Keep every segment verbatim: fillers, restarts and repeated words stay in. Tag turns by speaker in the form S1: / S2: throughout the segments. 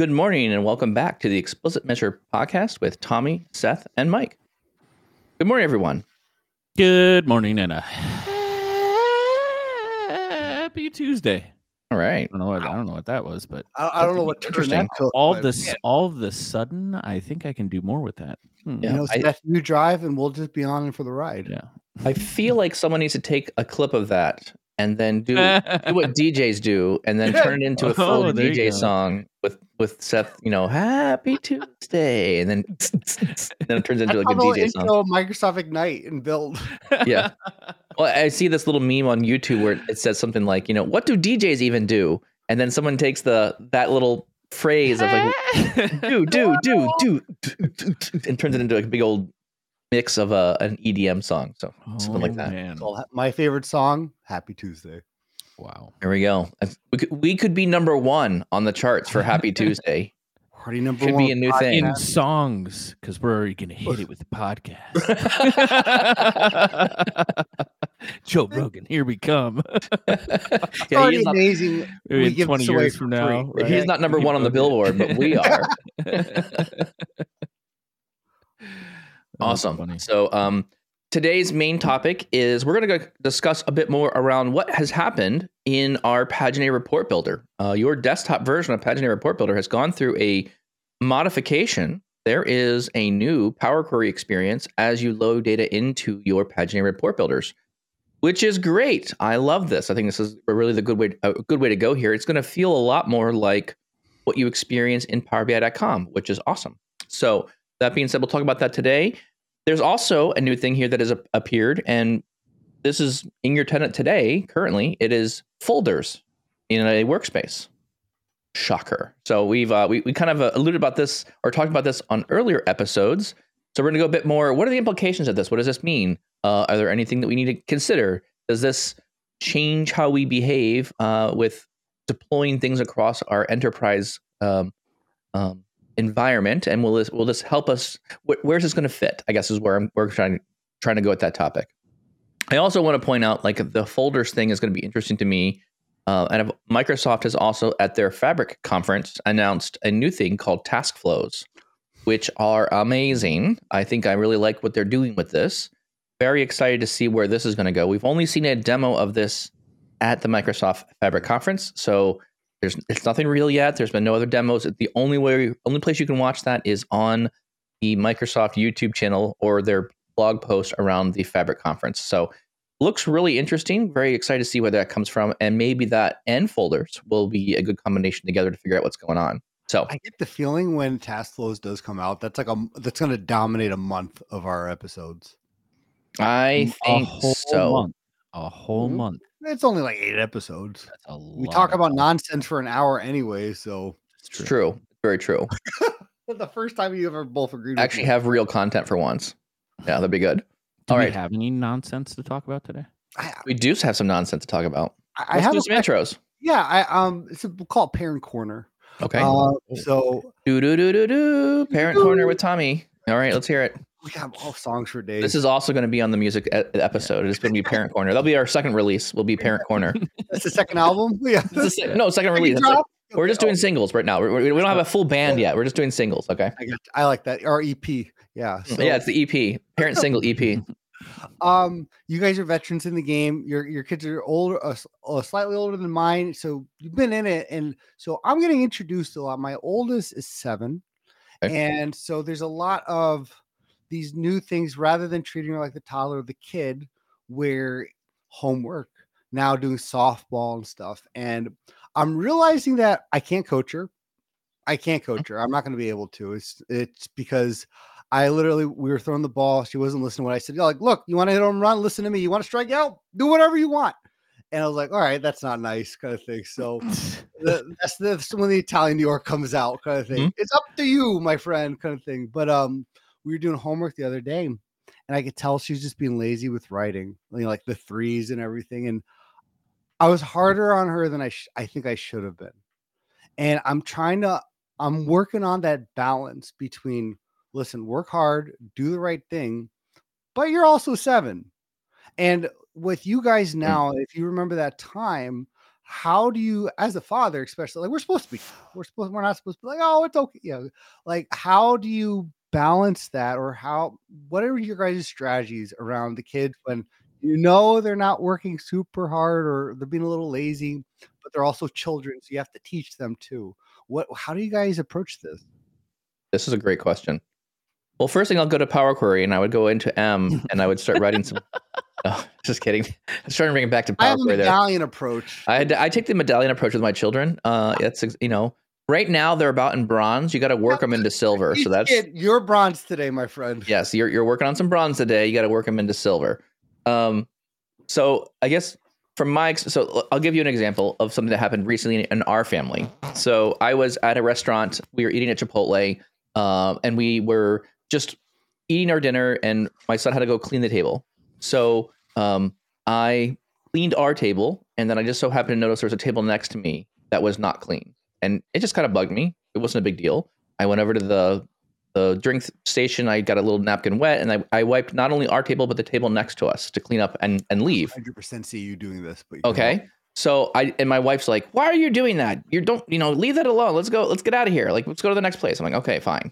S1: Good morning and welcome back to the Explicit Measure podcast with Tommy, Seth, and Mike. Good morning, everyone.
S2: Good morning and a happy Tuesday.
S1: All right.
S2: I don't know what, I don't know what that was, but
S3: I, I don't know what
S1: interesting.
S3: Took,
S2: all
S3: but,
S2: this,
S3: man,
S2: all of the sudden, I think I can do more with that. Hmm.
S1: Yeah.
S3: you know,
S1: I-
S3: Seth, you drive, and we'll just be on for the ride.
S2: Yeah.
S1: I feel like someone needs to take a clip of that and then do, do what D Js do and then turn it into a full
S2: Oh, there you
S1: D J
S2: go.
S1: song with, with Seth, you know, Happy Tuesday. And then, then it turns into
S3: That's
S1: like a
S3: how they'll
S1: D J song.
S3: intro Microsoft Ignite and build.
S1: Yeah. Well, I see this little meme on YouTube where it says something like, you know, what do D Js even do? And then someone takes the that little phrase of like, do, do, do, do, and turns it into like a big old mix of a, an E D M song. So something like
S2: Oh,
S1: that.
S2: man.
S3: Called my favorite song, Happy Tuesday.
S2: Wow.
S1: There we go. We could, we could be number one on the charts for Happy Tuesday.
S3: Party number
S1: Could
S3: one.
S1: be a new
S3: podcast.
S1: thing.
S2: In songs, because we're already going to hit it with the podcast. Joe Rogan, here we come.
S3: It's
S1: Yeah,
S3: already
S1: he's not,
S3: amazing.
S2: Maybe
S3: we
S2: in
S3: give
S2: twenty
S3: this away
S2: years
S3: for
S2: from
S3: free.
S2: now. Right?
S1: he's not number one on the Billboard, but we are. Awesome.
S2: Funny.
S1: So, um, today's main topic is we're going to go discuss a bit more around what has happened in our Paginated Report Builder. Uh, your desktop version of Paginated Report Builder has gone through a modification. There is a new Power Query experience as you load data into your Paginated Report Builders, which is great. I love this. I think this is really the good way, a good way to go here. It's going to feel a lot more like what you experience in Power B I dot com, which is awesome. So that being said, we'll talk about that today. There's also a new thing here that has a- appeared, and this is in your tenant today. Currently, it is folders in a workspace. Shocker. So we've uh, we we kind of uh, alluded about this or talked about this on earlier episodes. So we're going to go a bit more. What are the implications of this? What does this mean? Uh, are there anything that we need to consider? Does this change how we behave uh, with deploying things across our enterprise um, um, environment? And will this will this help us? Wh- where's this going to fit? I guess is where I'm we're trying trying to go with that topic. I also want to point out, like, the folders thing is going to be interesting to me. Uh, and Microsoft has also, at their Fabric conference, announced a new thing called task flows, which are amazing. I think I really like what they're doing with this. Very excited to see where this is going to go. We've only seen a demo of this at the Microsoft Fabric conference, so there's it's nothing real yet. There's been no other demos. The only way, only place you can watch that is on the Microsoft YouTube channel or their blog post around the Fabric conference. So looks really interesting. Very excited to see where that comes from, and maybe that and folders will be a good combination together to figure out what's going on. So
S3: I get the feeling when Task Flows does come out, that's like a that's going to dominate a month of our episodes.
S1: I
S2: a
S1: think
S2: whole
S1: so.
S2: month. A whole
S3: Mhm.
S2: month.
S3: It's only like eight episodes.
S2: That's a
S3: We
S2: lot
S3: talk
S2: of
S3: about
S2: content.
S3: nonsense for an hour anyway, so
S2: It's
S1: It's true. Very true.
S3: the first time you ever both agreed. with
S1: Actually
S3: me.
S1: have real content for once. Yeah, that'd be good.
S2: Do
S1: All
S2: we
S1: right.
S2: have any nonsense to talk about today?
S3: I,
S1: We do have some nonsense to talk about.
S3: I, I
S1: Let's
S3: have
S1: do
S3: a
S1: some
S3: question.
S1: intros.
S3: Yeah, I um, it's a, we'll call it Parent Corner.
S1: Okay.
S3: Uh, so
S1: do do do do do. Parent corner with Tommy. All right, let's hear it.
S3: we have all songs for days.
S1: This is also going to be on the music e- episode. It's going to be Parent Corner. That'll be our second release. Will be Parent Corner.
S3: That's the second album. Yeah,
S1: This is the- no, second release. That's it. We're just doing singles right now. We're, we we don't have a full band yet. We're just doing singles. Okay.
S3: I, got, I like that. Or E P. Yeah. So,
S1: Yeah, it's the E P. Parent single E P.
S3: um, you guys are veterans in the game. Your your kids are older, uh, s- uh, slightly older than mine. So you've been in it, and so I'm getting introduced a lot. My oldest is seven,
S1: Okay.
S3: and so there's a lot of these new things. Rather than treating her like the toddler or the kid, where homework now doing softball and stuff, and I'm realizing that I can't coach her. I can't coach her. I'm not going to be able to. It's it's because I literally we were throwing the ball. She wasn't listening to what I said. Like, look, you want to hit a home run? Listen to me. You want to strike out? Do whatever you want. And I was like, all right, that's not nice, kind of thing. So the, that's the that's when the Italian New York comes out, kind of thing.
S1: Mhm.
S3: It's up to you, my friend, kind of thing. But um, we were doing homework the other day, and I could tell she was just being lazy with writing, you know, like the threes and everything. And I was harder on her than I sh- I think I should have been. And I'm trying to, I'm working on that balance between, listen, work hard, do the right thing, but you're also seven. And with you guys now, if you remember that time, how do you, as a father, especially, like we're supposed to be, we're supposed, we're not supposed to be like, oh, it's okay. You know, like how do you balance that, or how, what are your guys' strategies around the kids when you know they're not working super hard or they're being a little lazy, but they're also children, so you have to teach them too. What, how do you guys approach this?
S1: This is a great question. Well, first thing, I'll go to Power Query and I would go into M and I would start writing some. Oh, just kidding. I was trying to bring it back to
S3: I
S1: Power
S3: have a
S1: Query there.
S3: medallion approach.
S1: I, I take the medallion approach with my children. Uh, it's, you know, right now they're about in bronze. You got to work them into silver. So that's
S3: your bronze today, my friend.
S1: Yes, you're you're working on some bronze today. You got to work them into silver. Um, so I guess from my ex- so I'll give you an example of something that happened recently in, in our family. So I was at a restaurant. We were eating at Chipotle, um, and we were just eating our dinner. And my son had to go clean the table. So um, I cleaned our table, and then I just so happened to notice there was a table next to me that was not clean, and it just kind of bugged me. It wasn't a big deal. I went over to the the drink station. I got a little napkin wet, and I, I wiped not only our table but the table next to us to clean up and, and leave.
S3: one hundred percent see you doing this, but you
S1: okay.
S3: Help.
S1: So I and my wife's like, "Why are you doing that? You don't, you know, leave that alone. Let's go. Let's get out of here. Like, let's go to the next place." I'm like, "Okay, fine."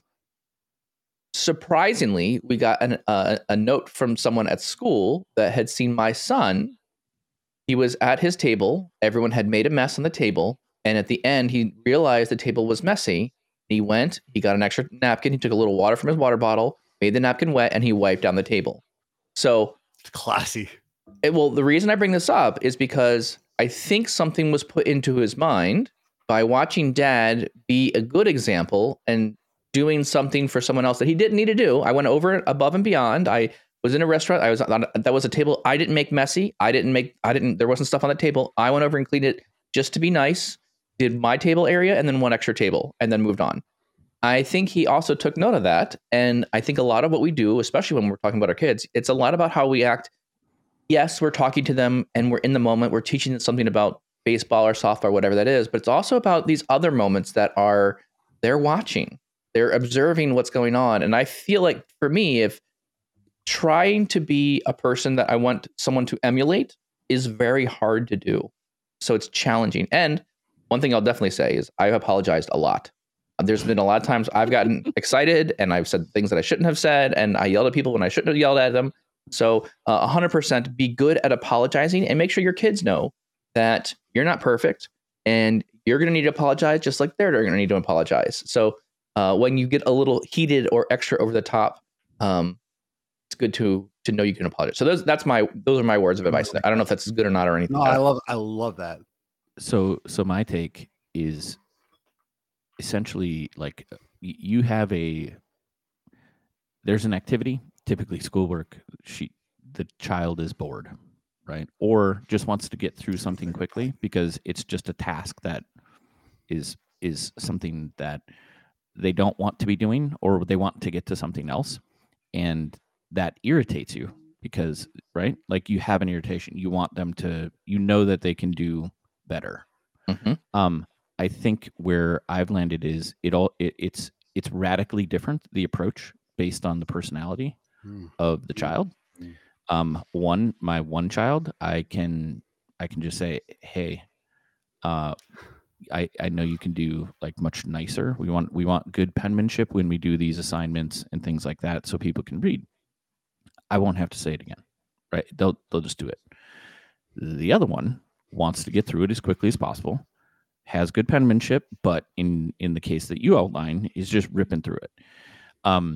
S1: Surprisingly, we got an, uh, a note from someone at school that had seen my son. He was at his table. Everyone had made a mess on the table, and at the end, he realized the table was messy. He went, he got an extra napkin. He took a little water from his water bottle, made the napkin wet, and he wiped down the table. So
S3: it's classy.
S1: It, well, the reason I bring this up is because I think something was put into his mind by watching dad be a good example and doing something for someone else that he didn't need to do. I went over above and beyond. I was in a restaurant. I was on, that was a table I didn't make messy. I didn't make, I didn't, there wasn't stuff on the table. I went over and cleaned it just to be nice, did my table area and then one extra table and then moved on. I think he also took note of that. And I think a lot of what we do, especially when we're talking about our kids, it's a lot about how we act. Yes, we're talking to them and we're in the moment. We're teaching them something about baseball or softball, whatever that is. But it's also about these other moments that are, they're watching, they're observing what's going on. And I feel like for me, if trying to be a person that I want someone to emulate is very hard to do. So it's challenging. And one thing I'll definitely say is I've apologized a lot. There's been a lot of times I've gotten excited and I've said things that I shouldn't have said, and I yelled at people when I shouldn't have yelled at them. So uh, one hundred percent be good at apologizing, and make sure your kids know that you're not perfect and you're going to need to apologize just like they're going to need to apologize. So uh, when you get a little heated or extra over the top, um, it's good to to know you can apologize. So those that's my those are my words of advice. I don't know if that's good or not or anything.
S3: No, I love I love that.
S2: So so my take is essentially like you have a there's an activity, typically schoolwork. She the child is bored, right? Or just wants to get through something quickly because it's just a task that is is something that they don't want to be doing, or they want to get to something else. And that irritates you because, right? Like you have an irritation. You want them to, you know that they can do better.
S1: Mm-hmm.
S2: Um, I think where I've landed is it all it, it's it's radically different, the approach based on the personality mm. of the child. Mm. Um, one my one child, I can I can just say, hey, uh, I I know you can do like much nicer. We want we want good penmanship when we do these assignments and things like that, so people can read. I won't have to say it again, right? They'll they'll just do it. The other one wants to get through it as quickly as possible. Has good penmanship, but in in the case that you outline, is just ripping through it. Um,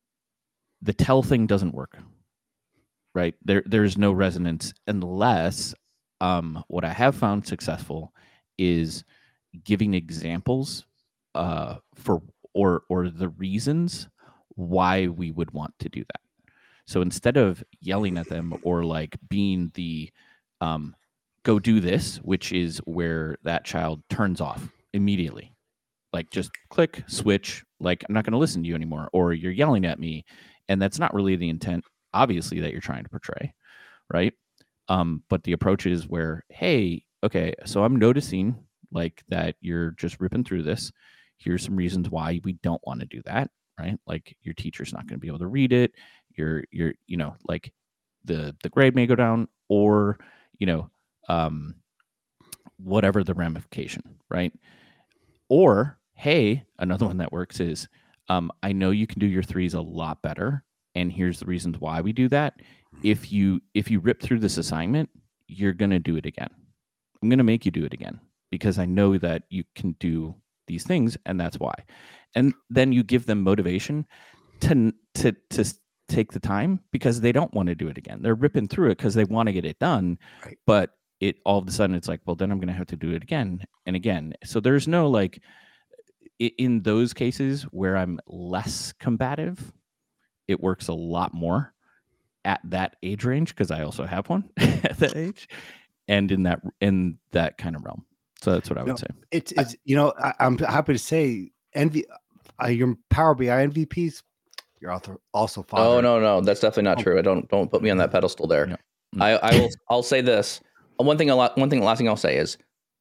S2: the tell thing doesn't work, right? There there's no resonance unless um, what I have found successful is giving examples uh, for or or the reasons why we would want to do that. So instead of yelling at them or like being the um, go do this, which is where that child turns off immediately. Like just click, switch, like I'm not going to listen to you anymore, or you're yelling at me. And that's not really the intent, obviously, that you're trying to portray, right? Um, but the approach is where, hey, okay, so I'm noticing like that you're just ripping through this. Here's some reasons why we don't want to do that, right? Like your teacher's not going to be able to read it. You're, you're, you know, like the the grade may go down, or, you know, um, whatever the ramification, right? Or, hey, another one that works is, um, I know you can do your threes a lot better, and here's the reasons why we do that. If you if you rip through this assignment, you're gonna do it again. I'm gonna make you do it again because I know that you can do these things, and that's why. And then you give them motivation to to to take the time because they don't want to do it again. They're ripping through it because they want to get it done,
S3: Right.
S2: but it all of a sudden it's like, well, then I'm going to have to do it again and again. So there's no like in those cases where I'm less combative, it works a lot more at that age range because I also have one at that age, and in that in that kind of realm. So that's what I would
S3: No,
S2: say.
S3: It's it's you know I, I'm happy to say Envy, uh, your Power B I M V Ps, you're also also father.
S1: Oh no, no, that's definitely not
S3: Oh.
S1: true. I don't don't put me on that pedestal there.
S2: Yeah.
S1: I, I will I'll say this. One thing a lot one thing last thing I'll say is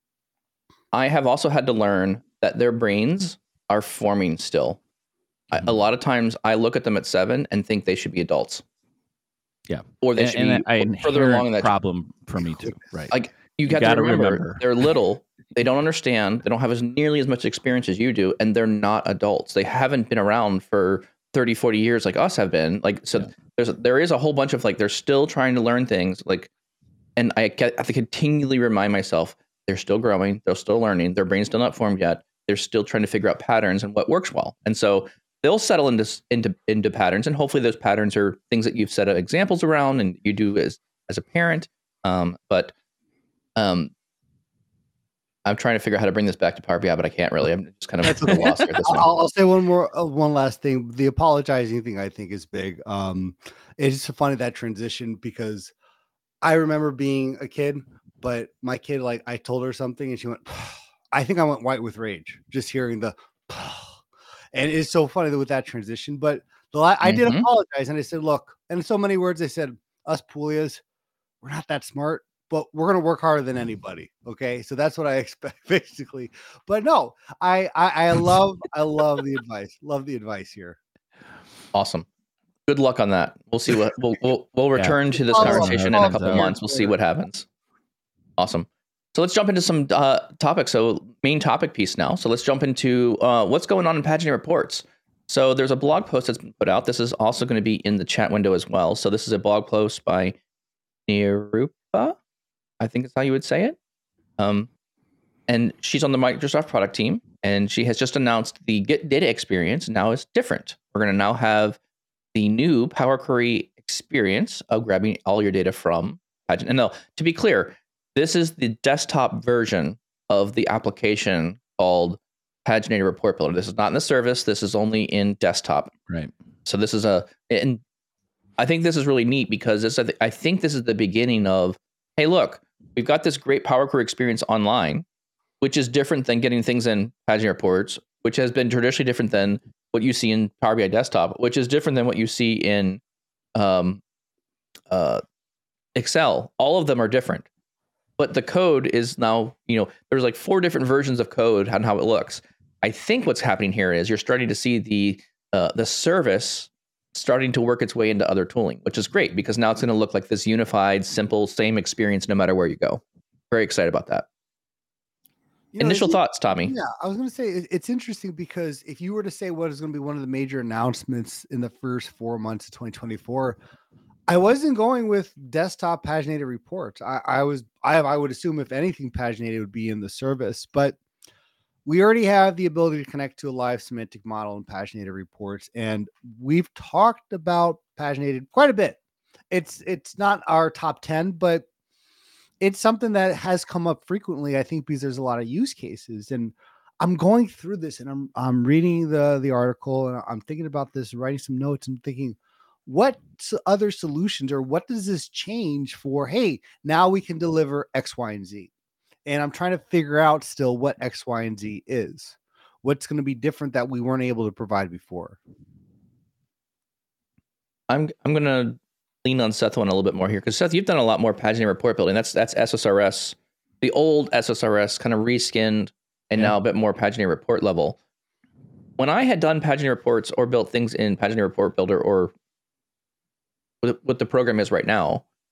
S1: I have also had to learn that their brains are forming still. I, a lot of times I look at them at seven and think they should be adults.
S2: Yeah.
S1: Or they
S2: and,
S1: should
S2: and
S1: be
S2: an
S1: further along in
S2: inherent
S1: that
S2: problem for me too. Right.
S1: Like you,
S2: You
S1: got to
S2: gotta
S1: remember,
S2: remember.
S1: they're little, they don't understand, they don't have as nearly as much experience as you do, and they're not adults. They haven't been around for thirty, forty years like us have been. Like so
S2: Yeah.
S1: there's there is a whole bunch of like they're still trying to learn things like and I get- I have to continually remind myself they're still growing, they're still learning, their brain's still not formed yet. They're still trying to figure out patterns and what works well. And so they'll settle into into into patterns, and hopefully those patterns are things that you've set up examples around and you do as as a parent. Um, but um, I'm trying to figure out how to bring this back to Power B I, but I can't really. I'm just kind of
S3: That's
S1: at a loss here at this one.
S3: I'll, I'll say one more, uh, one last thing. The apologizing thing I think is big. Um, it's just funny that transition because I remember being a kid, but my kid, like I told her something and she went, I think I went white with rage just hearing the, and it's so funny that with that transition. But the la- I did
S1: Mhm.
S3: apologize and I said, look, and in so many words, I said, us Pulias, we're not that smart, but we're going to work harder than anybody. Okay. So that's what I expect basically. But no, I, I, I love, I love the advice. Love the advice here.
S1: Awesome. Good luck on that. We'll see what we'll we'll, we'll
S2: Yeah.
S1: return to this
S3: Follow up,
S1: conversation in
S2: follow
S1: a
S2: up
S1: couple
S2: here
S1: months. We'll see
S3: later.
S1: what happens. Awesome. So let's jump into some uh, topics. So main topic piece now. So let's jump into uh, what's going on in Paginated Reports. So there's a blog post that's been put out. This is also going to be in the chat window as well. So this is a blog post by Nirupa, I think is how you would say it. Um, and she's on the Microsoft product team, and she has just announced the Get Data experience now is different. We're going to now have the new Power Query experience of grabbing all your data from Paginated. And no, to be clear, this is the desktop version of the application called Paginated Report Builder. This is not in the service. This is only in desktop.
S2: Right.
S1: So this is a, and I think this is really neat because this, I think this is the beginning of, hey, look, we've got this great Power Query experience online, which is different than getting things in Paginated Reports, which has been traditionally different than what you see in Power B I Desktop, which is different than what you see in um, uh, Excel. All of them are different, but the code is now, you know, there's like four different versions of code and how it looks. I think what's happening here is you're starting to see the uh, the service starting to work its way into other tooling, which is great because now it's going to look like this unified, simple, same experience no matter where you go. Very excited about that.
S3: You know,
S1: Initial
S3: it's-
S1: thoughts, Tommy?
S3: Yeah, I was going to say it- it's interesting because if you were to say what is going to be one of the major announcements in the first four months of twenty twenty-four, I wasn't going with desktop paginated reports. I, I was, I, I would assume if anything, paginated would be in the service, but we already have the ability to connect to a live semantic model in paginated reports, and we've talked about paginated quite a bit. It's it's not our top ten, but it's something that has come up frequently, I think, because there's a lot of use cases. And I'm going through this and I'm I'm reading the the article and I'm thinking about this, writing some notes and thinking, what s- other solutions or what does this change for, hey, now we can deliver X, Y, and Z. And I'm trying to figure out still what X, Y, and Z is. What's going to be different that we weren't able to provide before?
S1: I'm I'm gonna lean on Seth one a little bit more here because Seth, you've done a lot more paginated report building. That's that's S S R S, the old S S R S, kind of reskinned and
S2: Yeah.
S1: now a bit more paginated report level. When I had done paginated reports or built things in paginated report builder or what, what the program is right now,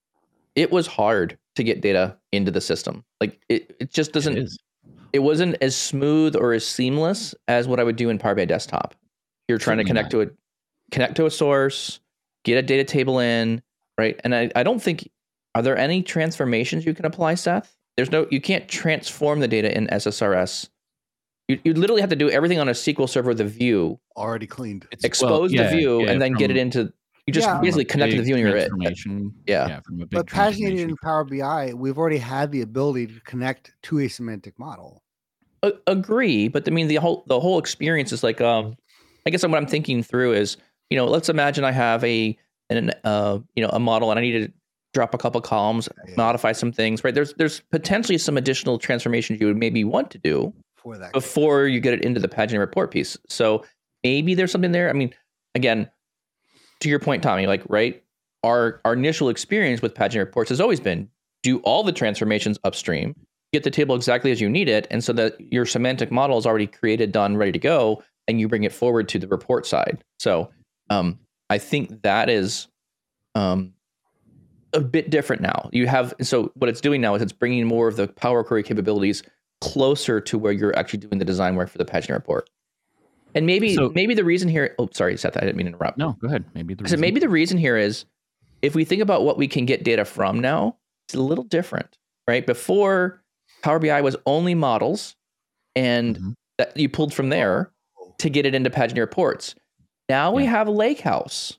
S1: it was hard to get data into the system. Like it, it just doesn't,
S2: It
S1: it,
S2: is.
S1: it wasn't as smooth or as seamless as what I would do in Power B I Desktop. You're trying
S2: Certainly
S1: to connect
S2: not.
S1: to a, connect to a source, get a data table in, right? And I, I don't think, are there any transformations you can apply, Seth? There's no, you can't transform the data in S S R S. You, you literally have to do everything on a S Q L server with a view,
S3: Already cleaned.
S2: It's,
S1: expose
S2: well,
S1: the
S2: yeah,
S1: view,
S2: yeah,
S1: and then get it
S2: from-
S1: into, you just
S3: Yeah.
S2: from a
S1: basically connect to the
S2: big
S1: view and you're it.
S2: transformation.
S1: Yeah.
S2: yeah, from a big
S3: But paginated
S2: transformation.
S3: in Power B I, we've already had the ability to connect to a semantic model.
S1: A- agree, but I mean the whole the whole experience is like um I guess what I'm thinking through is, you know, let's imagine I have a an uh you know a model and I need to drop a couple columns,
S3: Yeah.
S1: modify some things, right? There's there's potentially some additional transformations you would maybe want to do
S3: For that.
S1: before you get it into the paginated report piece. So maybe there's something there. I mean, again, to your point, Tommy, like, right, our our initial experience with paginated reports has always been do all the transformations upstream, get the table exactly as you need it, and so that your semantic model is already created, done, ready to go, and you bring it forward to the report side. So um, I think that is um, a bit different now. You have, so what it's doing now is it's bringing more of the Power Query capabilities closer to where you're actually doing the design work for the paginated report. And maybe
S2: So-
S1: maybe the reason here, oh, sorry, Seth, I didn't mean to interrupt.
S2: No, go ahead. Maybe the
S1: So
S2: reason.
S1: maybe the reason here is if we think about what we can get data from now, it's a little different, right? Before, Power B I was only models and
S2: Mhm.
S1: that you pulled from there to get it into paginated reports. Now we
S2: Yeah.
S1: have Lakehouse.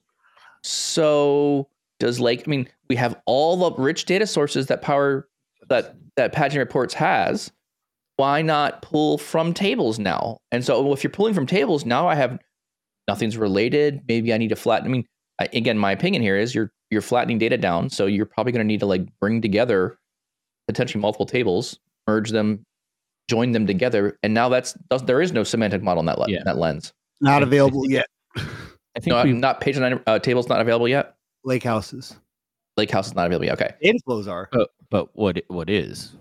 S1: So does Lake, I mean, we have all the rich data sources that Power, that, that paginated reports has. Why not pull from tables now? And so if you're pulling from tables, now I have nothing's related. Maybe I need to flatten. I mean, I, again, my opinion here is you're you're flattening data down, so you're probably going to need to like bring together potentially multiple tables, merge them, join them together, and now that's does, there is no semantic model in that le-
S2: Yeah.
S1: that lens.
S3: Not
S2: I-
S3: available
S2: I
S3: yet.
S2: I think
S1: No,
S2: we
S1: not page nine uh, tables not available yet.
S3: Lake houses.
S1: Lakehouse is not available yet. Okay,
S3: Data flows are.
S2: but, but what it- what is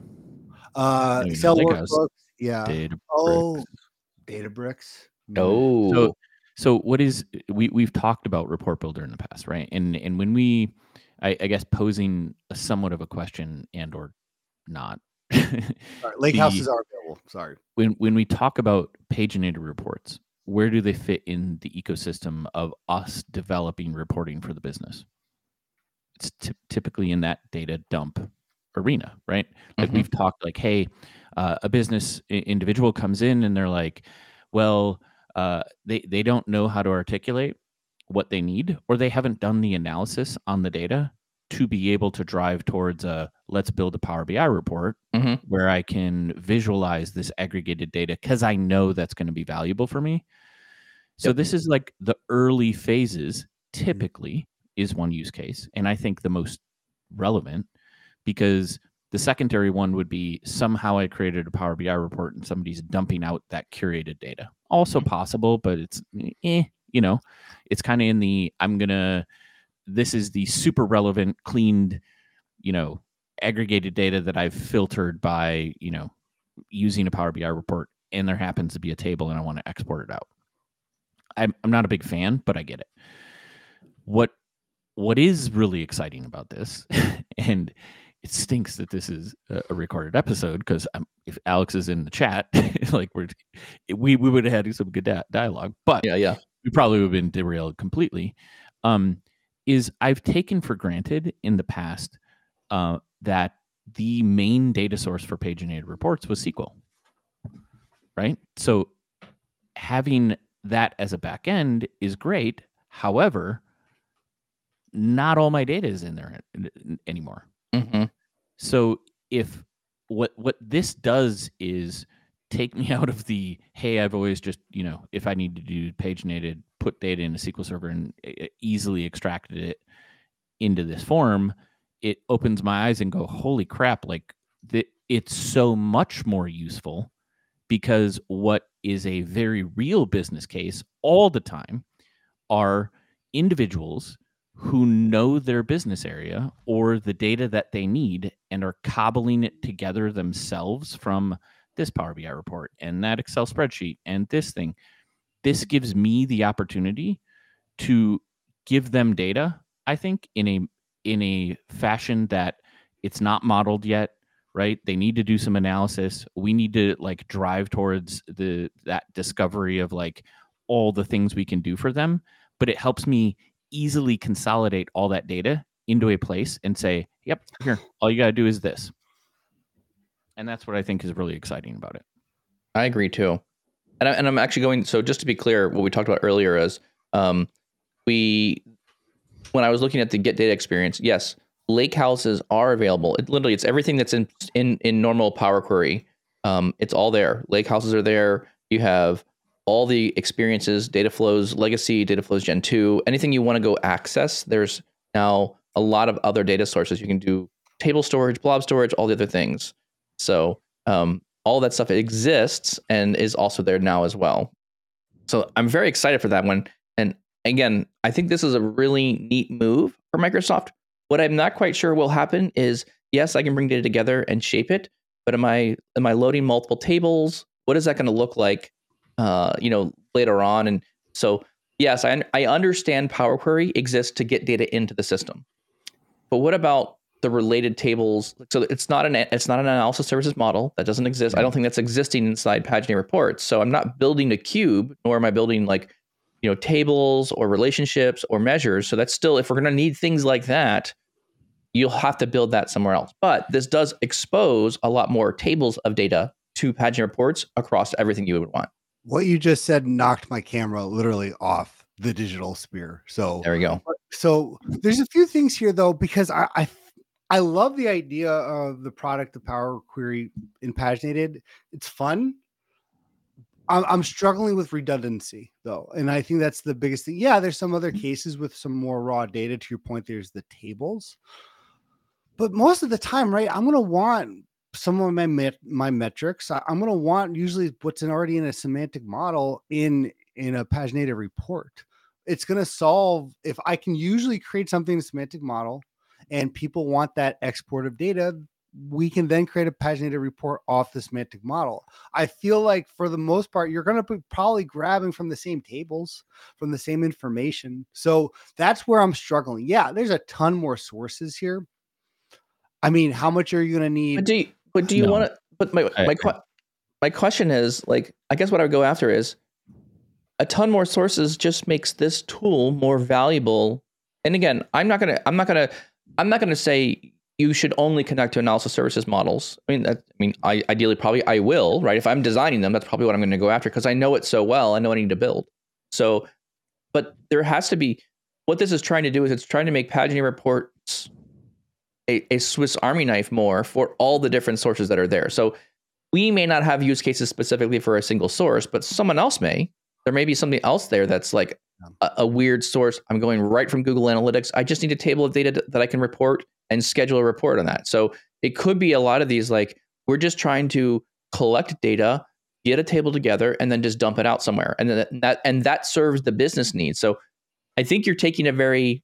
S3: Uh,
S2: Maybe
S3: Excel
S2: not Lakehouse.
S3: workbooks. Yeah.
S2: Databricks?
S3: Oh, Databricks.
S1: no,
S2: So so what is we we've talked about Report Builder in the past, right? And and when we, I, I guess posing a somewhat of a question and or not,
S3: Sorry, Lake
S2: The-
S3: houses are available. Sorry.
S2: when when we talk about paginated reports, where do they fit in the ecosystem of us developing reporting for the business? It's ty- typically in that data dump arena, right? Like
S1: Mhm.
S2: we've talked, like, hey, uh, a business i- individual comes in and they're like, well, uh, they they don't know how to articulate what they need, or they haven't done the analysis on the data to be able to drive towards a let's build a Power B I report
S1: Mhm.
S2: where I can visualize this aggregated data because I know that's going to be valuable for me. So
S1: Yep.
S2: this is like the early phases typically is one use case. And I think the most relevant, because the secondary one would be somehow I created a Power B I report and somebody's dumping out that curated data. Also
S1: Mhm.
S2: possible, but it's, eh, you know, it's kind of in the, I'm going to, this is the super relevant, cleaned, you know, aggregated data that I've filtered by, you know, using a Power B I report, and there happens to be a table and I want to export it out. I'm, I'm not a big fan, but I get it. What what is really exciting about this, and it stinks that this is a, a recorded episode, because if Alex is in the chat, like we're we we would have had some good di- dialogue, but
S1: yeah, yeah,
S2: we probably would have been derailed completely. Um, is I've taken for granted in the past uh, that the main data source for paginated reports was S Q L, right? So having that as a back end is great. However, not all my data is in there an- anymore.
S1: hmm
S2: So if what what this does is take me out of the, hey, I've always just, you know, if I need to do paginated, put data in a S Q L server and e- easily extracted it into this form, it opens my eyes and go, holy crap, like the, it's so much more useful, because what is a very real business case all the time are individuals who know their business area or the data that they need and are cobbling it together themselves from this Power B I report and that Excel spreadsheet and this thing. This gives me the opportunity to give them data, I think, in a in a fashion that It's not modeled yet, right? They need to do some analysis. We need to like drive towards the that discovery of like all the things we can do for them. But it helps me easily consolidate all that data into a place and say, yep, here, all you got to do is this. And that's what I think is really exciting about it.
S1: I agree too. And, I, and I'm actually going, so just to be clear, what we talked about earlier is um, we, when I was looking at the Get Data experience, yes, lake houses are available. It literally, it's everything that's in, in, in normal Power Query. Um, it's all there. Lake houses are there. You have all the experiences, data flows, legacy, data flows, Gen two, anything you want to go access. There's now a lot of other data sources. You can do table storage, blob storage, all the other things. So um, all that stuff exists and is also there now as well. So I'm very excited for that one. And again, I think this is a really neat move for Microsoft. What I'm not quite sure will happen is, yes, I can bring data together and shape it, but am I am I loading multiple tables? What is that going to look like, uh, you know, later on? And so, yes, I I understand Power Query exists to get data into the system, but what about the related tables? So it's not an it's not an analysis services model that doesn't exist. I don't think that's existing inside Paginated Reports. So I'm not building a cube, nor am I building like, you know, tables or relationships or measures. So that's still, if we're going to need things like that, you'll have to build that somewhere else. But this does expose a lot more tables of data to Paginated Reports across everything you would want.
S3: What you just said knocked my camera literally off the digital sphere. So
S1: there we go.
S3: So there's a few things here though, because I, I I love the idea of the product of Power Query in Paginated. It's fun. I'm, I'm struggling with redundancy though. And I think that's the biggest thing. Yeah, there's some other cases with some more raw data. To your point, there's the tables. But most of the time, right, I'm going to want some of my met, my metrics. I, I'm going to want usually what's in already in a semantic model in, in a paginated report. It's going to solve, if I can usually create something in a semantic model and people want that export of data, we can then create a paginated report off the semantic model. I feel like for the most part, you're going to be probably grabbing from the same tables, from the same information. So that's where I'm struggling. Yeah, there's a ton more sources here. I mean, how much are you going to need?
S1: But do you, but do you no. want to, but my, my, my question is like, I guess what I would go after is a ton more sources just makes this tool more valuable. And again, I'm not going to, I'm not going to, I'm not going to say you should only connect to analysis services models. I mean, that, I mean, I ideally probably I will, right? If I'm designing them, that's probably what I'm going to go after because I know it so well. I know I need to build. So, but there has to be, what this is trying to do is it's trying to make Paginated Reports a, a Swiss Army knife more for all the different sources that are there. So we may not have use cases specifically for a single source, but someone else may. There may be something else there that's like a, a weird source. I'm going right from Google Analytics. I just need a table of data that I can report and schedule a report on that. So it could be a lot of these, like we're just trying to collect data, get a table together, and then just dump it out somewhere. And then that and that serves the business needs. So I think you're taking a very,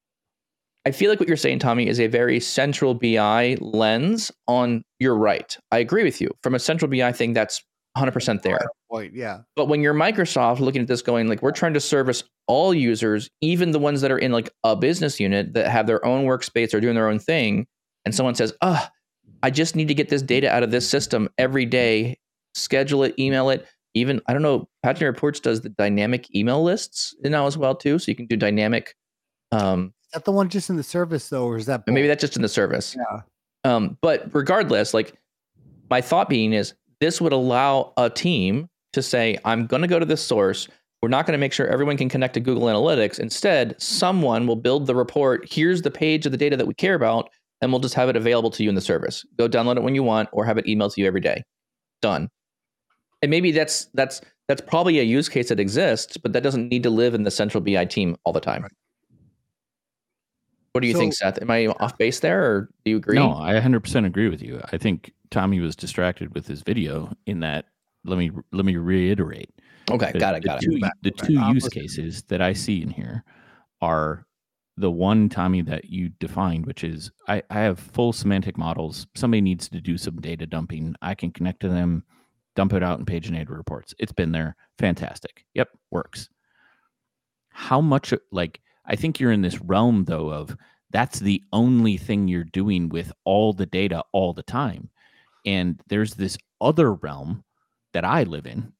S1: I feel like what you're saying, Tommy, is a very central B I lens on, you're right. I agree with you. From a central B I thing, that's one hundred percent there.
S3: Point, yeah.
S1: But when you're Microsoft looking at this going, like, we're trying to service all users, even the ones that are in like a business unit that have their own workspace or doing their own thing. And someone says, oh, I just need to get this data out of this system every day, schedule it, email it. Even, I don't know, Paginated Reports does the dynamic email lists now as well too. So you can do dynamic. Um,
S3: is that the one just in the service though? Or is that both?
S1: Maybe that's just in the service.
S3: Yeah.
S1: Um, but regardless, like my thought being is this would allow a team to say, I'm going to go to this source. We're not going to make sure everyone can connect to Google Analytics. Instead, someone will build the report. Here's the page of the data that we care about, and we'll just have it available to you in the service. Go download it when you want, or have it emailed to you every day. Done. And maybe that's that's that's probably a use case that exists, but that doesn't need to live in the central B I team all the time. Right. What do you so, think, Seth? Am I off base there, or do you agree?
S2: No, I one hundred percent agree with you. I think Tommy was distracted with his video in that. Let me let me reiterate.
S1: Okay,
S2: the,
S1: got it,
S2: the
S1: got
S2: two,
S1: it.
S2: The two use cases that I see in here are the one, Tommy, that you defined, which is I, I have full semantic models. Somebody needs to do some data dumping. I can connect to them, dump it out in Paginated Reports. It's been there. Fantastic. Yep, works. How much, like, I think you're in this realm, though, of that's the only thing you're doing with all the data all the time. And there's this other realm that I live in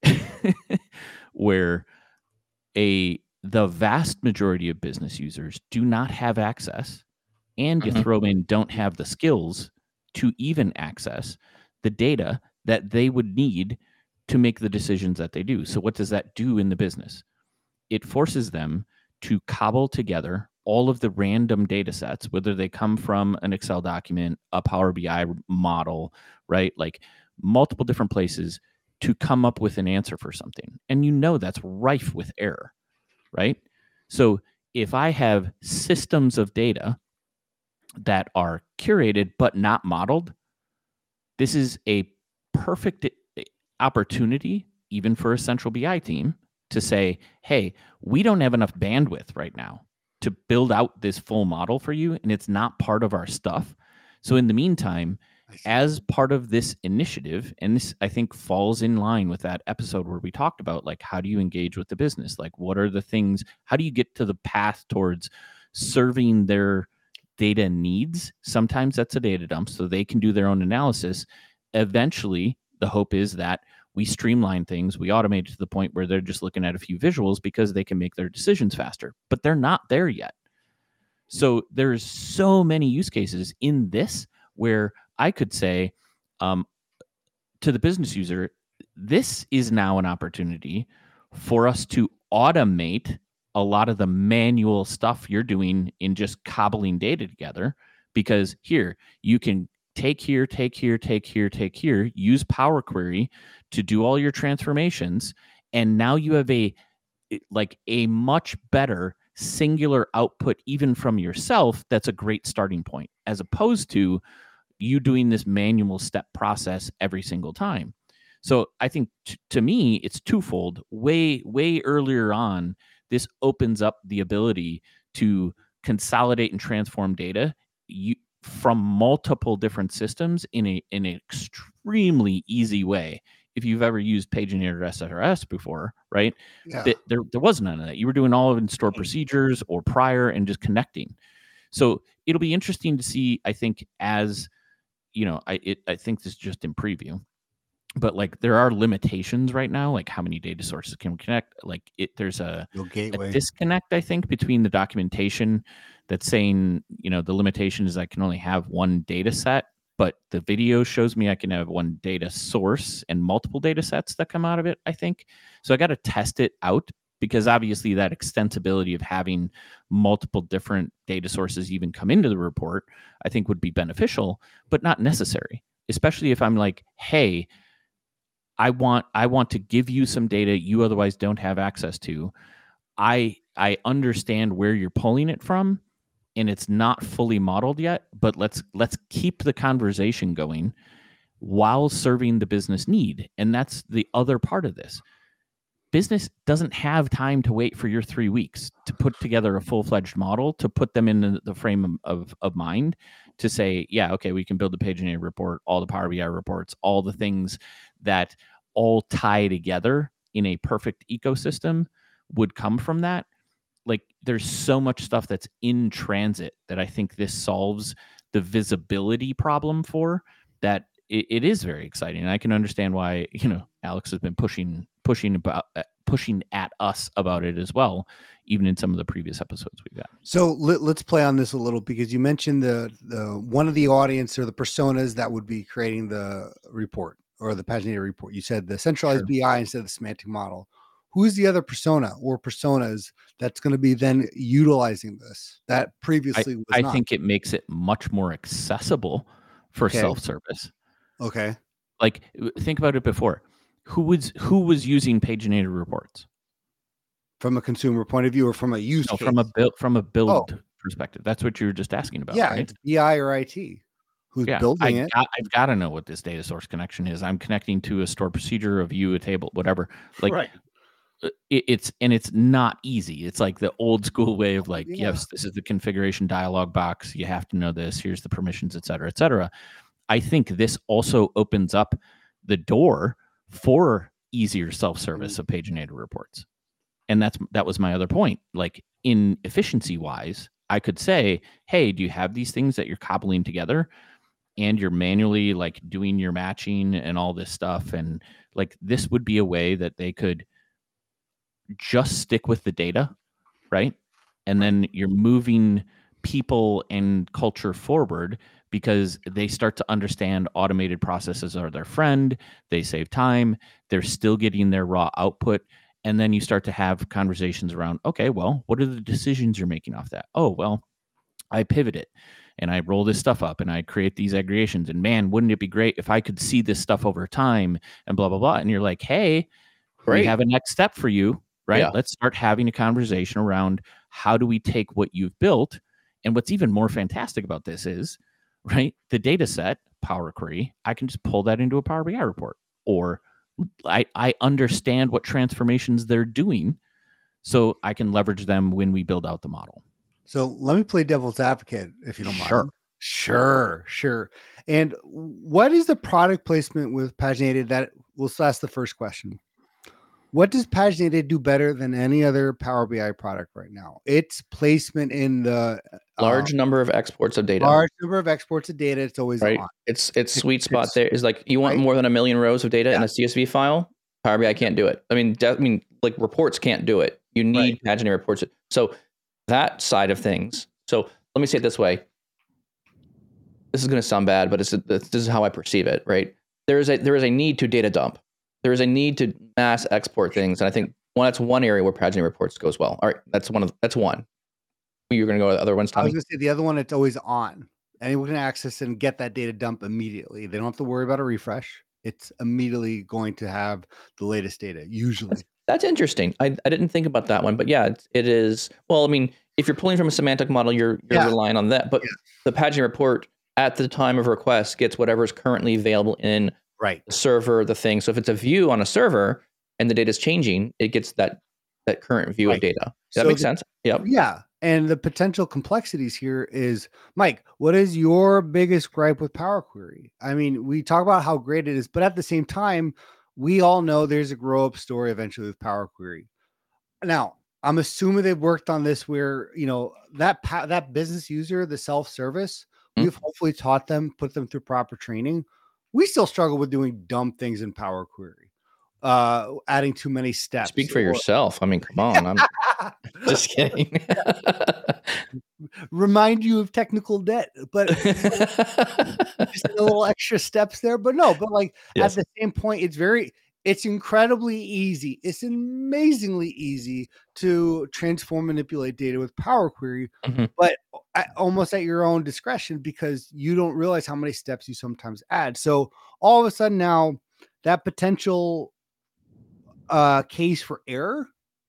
S2: where a the vast majority of business users do not have access, and you
S1: Mhm.
S2: throw in don't have the skills to even access the data that they would need to make the decisions that they do. So what does that do in the business? It forces them to cobble together all of the random data sets, whether they come from an Excel document, a Power B I model, right? Like multiple different places to come up with an answer for something. And you know that's rife with error, right? So if I have systems of data that are curated but not modeled, this is a perfect opportunity, even for a central B I team, to say, hey, we don't have enough bandwidth right now to build out this full model for you, and it's not part of our stuff. So in the meantime, as part of this initiative, and this I think falls in line with that episode where we talked about, like, how do you engage with the business? Like, what are the things, how do you get to the path towards serving their data needs? Sometimes that's a data dump so they can do their own analysis. Eventually, the hope is that we streamline things, we automate to the point where they're just looking at a few visuals because they can make their decisions faster, but they're not there yet. So there's so many use cases in this where I could say um, to the business user, this is now an opportunity for us to automate a lot of the manual stuff you're doing in just cobbling data together, because here you can take here, take here, take here, take here, use Power Query to do all your transformations. And now you have a like a much better singular output even from yourself. That's a great starting point, as opposed to you doing this manual step process every single time. So I think t- to me, it's twofold. Way, way earlier on, this opens up the ability to consolidate and transform data you, from multiple different systems in a in an extremely easy way. If you've ever used Paginator S R S before, right?
S3: Yeah.
S2: Th- there, there was none of that. You were doing all of it in stored procedures or prior and just connecting. So it'll be interesting to see, I think, as you know, I it, I think this is just in preview, but like there are limitations right now, like how many data sources can we connect? Like it, there's a,
S3: No
S2: a
S3: gateway.
S2: disconnect, I think, between the documentation that's saying, you know, the limitation is I can only have one data set, but the video shows me I can have one data source and multiple data sets that come out of it, I think. So I got to test it out, because obviously that extensibility of having multiple different data sources even come into the report, I think would be beneficial, but not necessary, especially if I'm like, hey, I want I want to give you some data you otherwise don't have access to. I I understand where you're pulling it from, and it's not fully modeled yet, but let's let's keep the conversation going while serving the business need. And that's the other part of this. Business doesn't have time to wait for your three weeks to put together a full-fledged model, to put them in the frame of, of mind to say, yeah, okay, we can build the Paginator report, all the Power B I reports, all the things that all tie together in a perfect ecosystem would come from that. Like there's so much stuff that's in transit that I think this solves the visibility problem for, that it, it is very exciting. And I can understand why, you know, Alex has been pushing pushing about uh, pushing at us about it as well, even in some of the previous episodes we've got.
S3: So let, let's play on this a little, because you mentioned the the one of the audience or the personas that would be creating the report or the Paginator report. You said the centralized
S2: Sure.
S3: B I instead of the semantic model. Who's the other persona or personas that's going to be then utilizing this that previously
S2: I,
S3: was
S2: I
S3: not?
S2: think it makes it much more accessible for
S3: Okay.
S2: self-service.
S3: Okay.
S2: Like think about it before. Who was who was using Paginator reports?
S3: From a consumer point of view or from a use
S2: No,
S3: case?
S2: from a build from a build
S3: Oh.
S2: perspective. That's what you were just asking about,
S3: Yeah,
S2: right?
S3: it's B I or I T who's
S2: Yeah,
S3: building
S2: I
S3: it.
S2: got, I've got to know what this data source connection is. I'm connecting to a stored procedure, a view, a table, whatever. Like
S3: Right.
S2: it, it's and it's not easy. It's like the old school way of like,
S3: Yeah.
S2: yes, this is the configuration dialog box. You have to know this. Here's the permissions, et cetera, et cetera. I think this also opens up the door for easier self-service of Paginator reports. And that's that was my other point. Like in efficiency wise, I could say, hey, do you have these things that you're cobbling together and you're manually like doing your matching and all this stuff? And like, this would be a way that they could just stick with the data, right? And then you're moving people and culture forward because they start to understand automated processes are their friend. They save time. They're still getting their raw output. And then you start to have conversations around, okay, well, what are the decisions you're making off that? Oh, well, I pivot it and I roll this stuff up and I create these aggregations. And man, wouldn't it be great if I could see this stuff over time and blah, blah, blah. And you're like, hey,
S1: Great.
S2: we have a next step for you, right?
S1: Yeah.
S2: Let's start having a conversation around how do we take what you've built. And what's even more fantastic about this is, right, the data set, Power Query, I can just pull that into a Power B I report, or I, I understand what transformations they're doing so I can leverage them when we build out the model.
S3: So let me play devil's advocate, if you don't
S2: Sure.
S3: mind. Sure, sure. And what is the product placement with Paginated? That we'll ask the first question. What does Paginated do better than any other Power B I product right now? Its placement in the
S1: large
S3: uh,
S1: number of exports of data.
S3: Large number of exports of data. It's always
S1: right.
S3: on.
S1: It's it's sweet spot
S3: It's,
S1: there is like you want
S3: right?
S1: more than a million rows of data
S3: Yeah.
S1: in a C S V file. Power B I can't do it. I mean, de- I mean, like reports can't do it. You need
S3: Right.
S1: Paginated reports. So that side of things. So let me say it this way. This is going to sound bad, but it's this is how I perceive it. Right. There is a there is a need to data dump. There is a need to mass export things, and I think well, that's one area where Paginated reports goes well. All right, that's one of that's one. You're going to go to the other ones,
S3: I was
S1: Tommy?
S3: going to say the other one, it's always on. Anyone can access and get that data dump immediately. They don't have to worry about a refresh. It's immediately going to have the latest data, usually.
S1: That's, that's interesting. I, I didn't think about that one, but yeah, it, it is. Well, I mean, if you're pulling from a semantic model, you're you're
S3: Yeah.
S1: relying on that. But
S3: Yeah.
S1: the Paginated report at the time of request gets whatever is currently available in
S3: Right.
S1: the server, the thing. So if it's a view on a server and the data is changing, it gets that that current view
S3: Right.
S1: of data. Does that
S3: So
S1: make
S3: the-
S1: sense? Yep.
S3: Yeah. And the potential complexities here is, Mike, what is your biggest gripe with Power Query? I mean, we talk about how great it is, but at the same time, we all know there's a grow up story eventually with Power Query. Now, I'm assuming they've worked on this where, you know, that pa- that business user, the self-service,
S1: Mhm.
S3: we've hopefully taught them, put them through proper training. We still struggle with doing dumb things in Power Query, uh, adding too many steps.
S1: Speak for
S3: or-
S1: yourself. I mean, come on. I'm just kidding.
S3: Remind you of technical debt, but just a little extra steps there. But no, but like
S1: Yes.
S3: at the same point, it's very, it's incredibly easy. It's amazingly easy to transform, manipulate data with Power Query,
S1: Mhm.
S3: but at, almost at your own discretion because you don't realize how many steps you sometimes add. So all of a sudden now that potential uh, case for error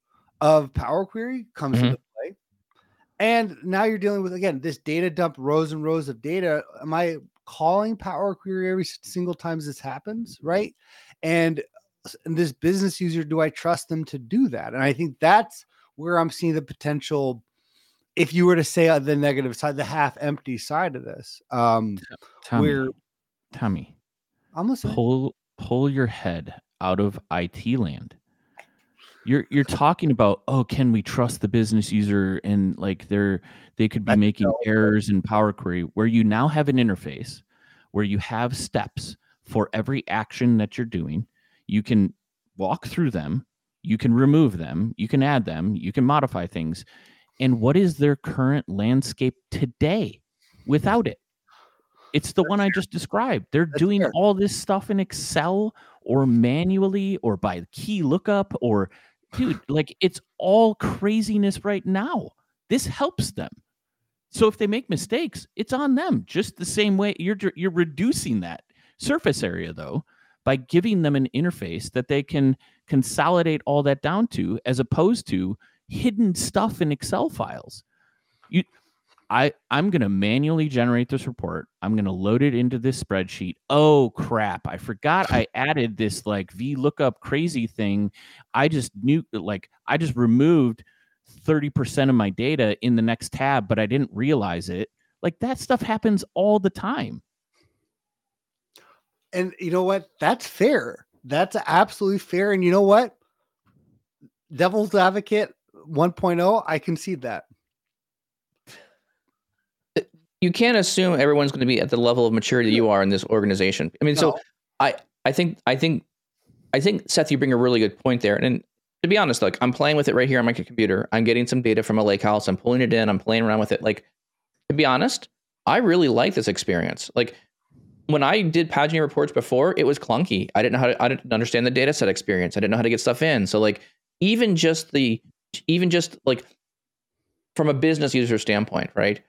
S3: of Power Query comes
S1: Mhm.
S3: into play. And now you're dealing with, again, this data dump, rows and rows of data. Am I calling Power Query every single time this happens? Right. And, and this business user, do I trust them to do that? And I think that's where I'm seeing the potential. If you were to say on the negative side, the half empty side of this, um,
S2: Tommy,
S3: where
S2: Tommy,
S3: I'm listening.
S2: pull pull your head out of I T land. You're you're talking about, oh, can we trust the business user, and like they're they could be
S3: I
S2: making
S3: know.
S2: errors in Power Query, where you now have an interface where you have steps for every action that you're doing. You can walk through them, you can remove them, you can add them, you can modify things. And what is their current landscape today without it? It's the one I just described. They're
S3: That's
S2: doing
S3: fair.
S2: all this stuff in Excel or manually or by key lookup or dude, like it's all craziness right now. This helps them. So if they make mistakes, it's on them. Just the same way you're you're reducing that surface area though by giving them an interface that they can consolidate all that down to, as opposed to hidden stuff in Excel files. You I, I'm going to manually generate this report. I'm going to load it into this spreadsheet. Oh, crap. I forgot I added this like VLOOKUP crazy thing. I just knew, like, I just removed thirty percent of my data in the next tab, but I didn't realize it. Like, that stuff happens all the time.
S3: And you know what? That's fair. That's absolutely fair. And you know what? Devil's advocate one point oh, I concede that.
S1: you can't assume everyone's going to be at the level of maturity that you are in this organization. I mean, no. so I, I think, I think, I think Seth, you bring a really good point there. And to be honest, like I'm playing with it right here on my computer. I'm getting some data from a lakehouse. I'm pulling it in. I'm playing around with it. Like, to be honest, I really like this experience. Like when I did paginated reports before, it was clunky. I didn't know how to, I didn't understand the data set experience. I didn't know how to get stuff in. So like, even just the, even just like from a business user standpoint, right?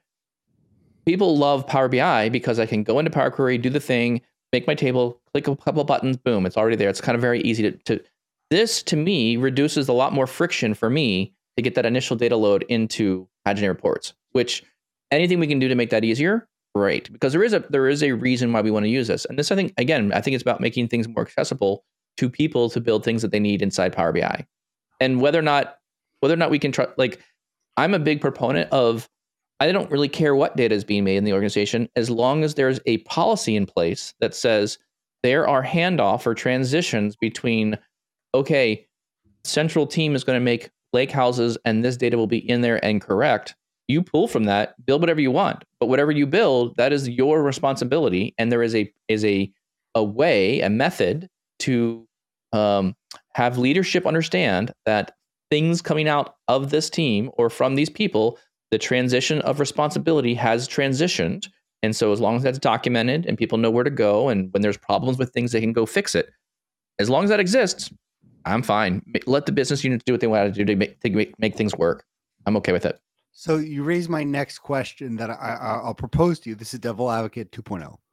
S1: People love Power B I because I can go into Power Query, do the thing, make my table, click a couple buttons, boom, it's already there. It's kind of very easy to, to this to me reduces a lot more friction for me to get that initial data load into paginated reports, which anything we can do to make that easier, great. Because there is a there is a reason why we want to use this. And this, I think, again, I think it's about making things more accessible to people to build things that they need inside Power B I. And whether or not whether or not we can try, like, I'm a big proponent of, I don't really care what data is being made in the organization, as long as there's a policy in place that says there are handoff or transitions between, okay, central team is going to make lake houses and this data will be in there and correct. You pull from that, build whatever you want, but whatever you build, that is your responsibility. And there is a is a a way, a method to um, have leadership understand that things coming out of this team or from these people, the transition of responsibility has transitioned. And so as long as that's documented and people know where to go, and when there's problems with things, they can go fix it. As long as that exists, I'm fine. Let the business units do what they want to do to make, to make, make things work. I'm okay with it.
S3: So you raise my next question that I, I'll propose to you. This is Devil Advocate two point oh.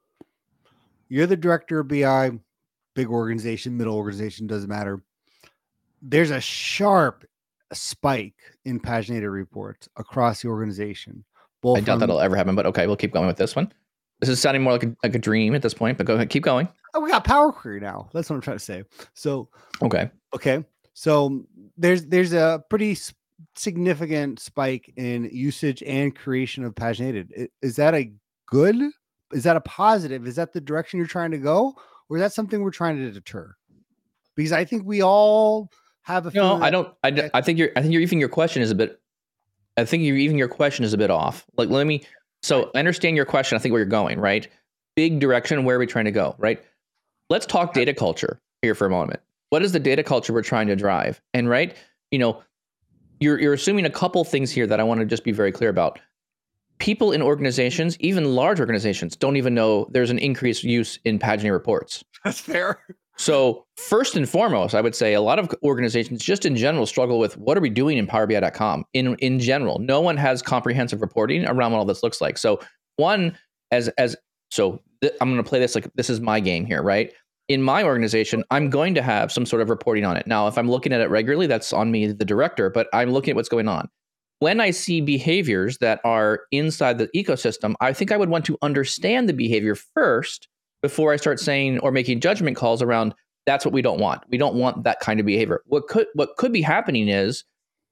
S3: You're the director of B I, big organization, middle organization, doesn't matter. There's a sharp spike in paginated reports across the organization.
S1: I doubt from, that'll ever happen, but okay, we'll keep going with this one. This is sounding more like a, like a dream at this point, but go ahead, keep going.
S3: Oh, we got Power Query now. That's what I'm trying to say. So,
S1: okay.
S3: Okay. So there's, there's a pretty significant spike in usage and creation of paginated. Is that a good, is that a positive? Is that the direction you're trying to go? Or is that something we're trying to deter? Because I think we all have a
S1: no, I don't, I, I think you're, I think you're even your question is a bit, I think you even your question is a bit off. Like, let me, so I understand your question. I think where you're going, right? Big direction. Where are we trying to go? Right. Let's talk data culture here for a moment. What is the data culture we're trying to drive? And right, you know, you're, you're assuming a couple things here that I want to just be very clear about. People in organizations, even large organizations, don't even know there's an increased use in paginated reports.
S3: That's fair.
S1: So first and foremost, I would say a lot of organizations just in general struggle with what are we doing in Power B I dot com in, in general. No one has comprehensive reporting around what all this looks like. So one, as, as so th- I'm going to play this like this is my game here, right? In my organization, I'm going to have some sort of reporting on it. Now, if I'm looking at it regularly, that's on me, the director, but I'm looking at what's going on. When I see behaviors that are inside the ecosystem, I think I would want to understand the behavior first before I start saying or making judgment calls around that's what we don't want. We don't want that kind of behavior. What could what could be happening is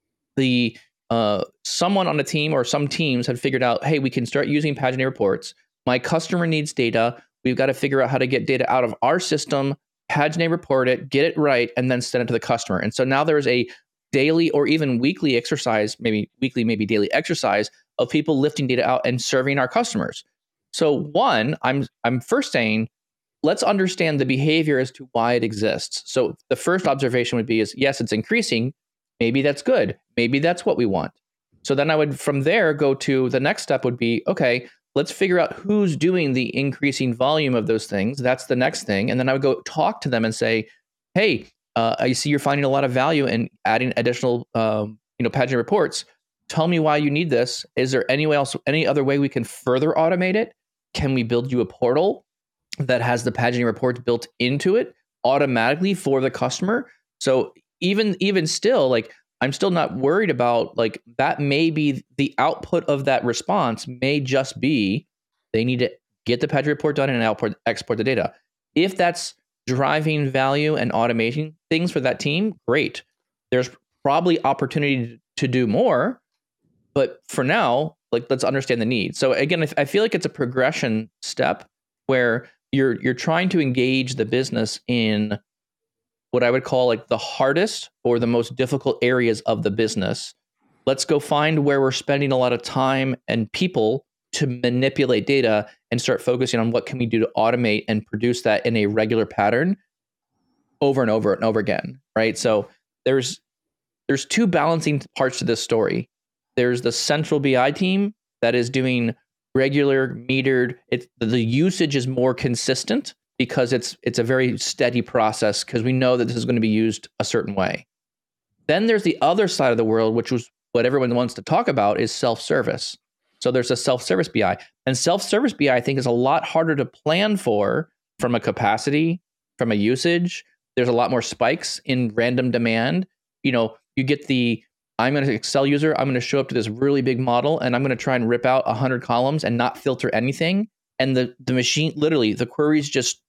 S1: the uh, someone on a team or some teams had figured out, hey, we can start using paginated reports. My customer needs data. We've got to figure out how to get data out of our system, paginate report it, get it right, and then send it to the customer. And so now there's a daily or even weekly exercise, maybe weekly, maybe daily exercise of people lifting data out and serving our customers. So one, I'm I'm first saying, let's understand the behavior as to why it exists. So the first observation would be is, yes, it's increasing. Maybe that's good. Maybe that's what we want. So then I would, from there, go to the next step would be, okay, let's figure out who's doing the increasing volume of those things. That's the next thing. And then I would go talk to them and say, hey, uh, I see you're finding a lot of value in adding additional um, you know, paginated reports. Tell me why you need this. Is there any way else, any other way we can further automate it? Can we build you a portal that has the paginated reports built into it automatically for the customer? So even even still, like, I'm still not worried about, like, that may be the output of that response may just be they need to get the paginated report done and output export the data. If that's driving value and automating things for that team, great. There's probably opportunity to do more, but for now, like, let's understand the need. So again, I feel like it's a progression step where you're you're trying to engage the business in what I would call like the hardest or the most difficult areas of the business. Let's go find where we're spending a lot of time and people to manipulate data and start focusing on what can we do to automate and produce that in a regular pattern over and over and over again, right? So there's there's two balancing parts to this story. There's the central B I team that is doing regular metered. It's the usage is more consistent because it's it's a very steady process because we know that this is going to be used a certain way. Then there's the other side of the world, which was what everyone wants to talk about, is self-service. So there's a self-service B I, and self-service B I, I think, is a lot harder to plan for from a capacity, from a usage. There's a lot more spikes in random demand. You know, you get the, I'm an Excel user, I'm going to show up to this really big model, and I'm going to try and rip out one hundred columns and not filter anything. And the, the machine, literally, the queries just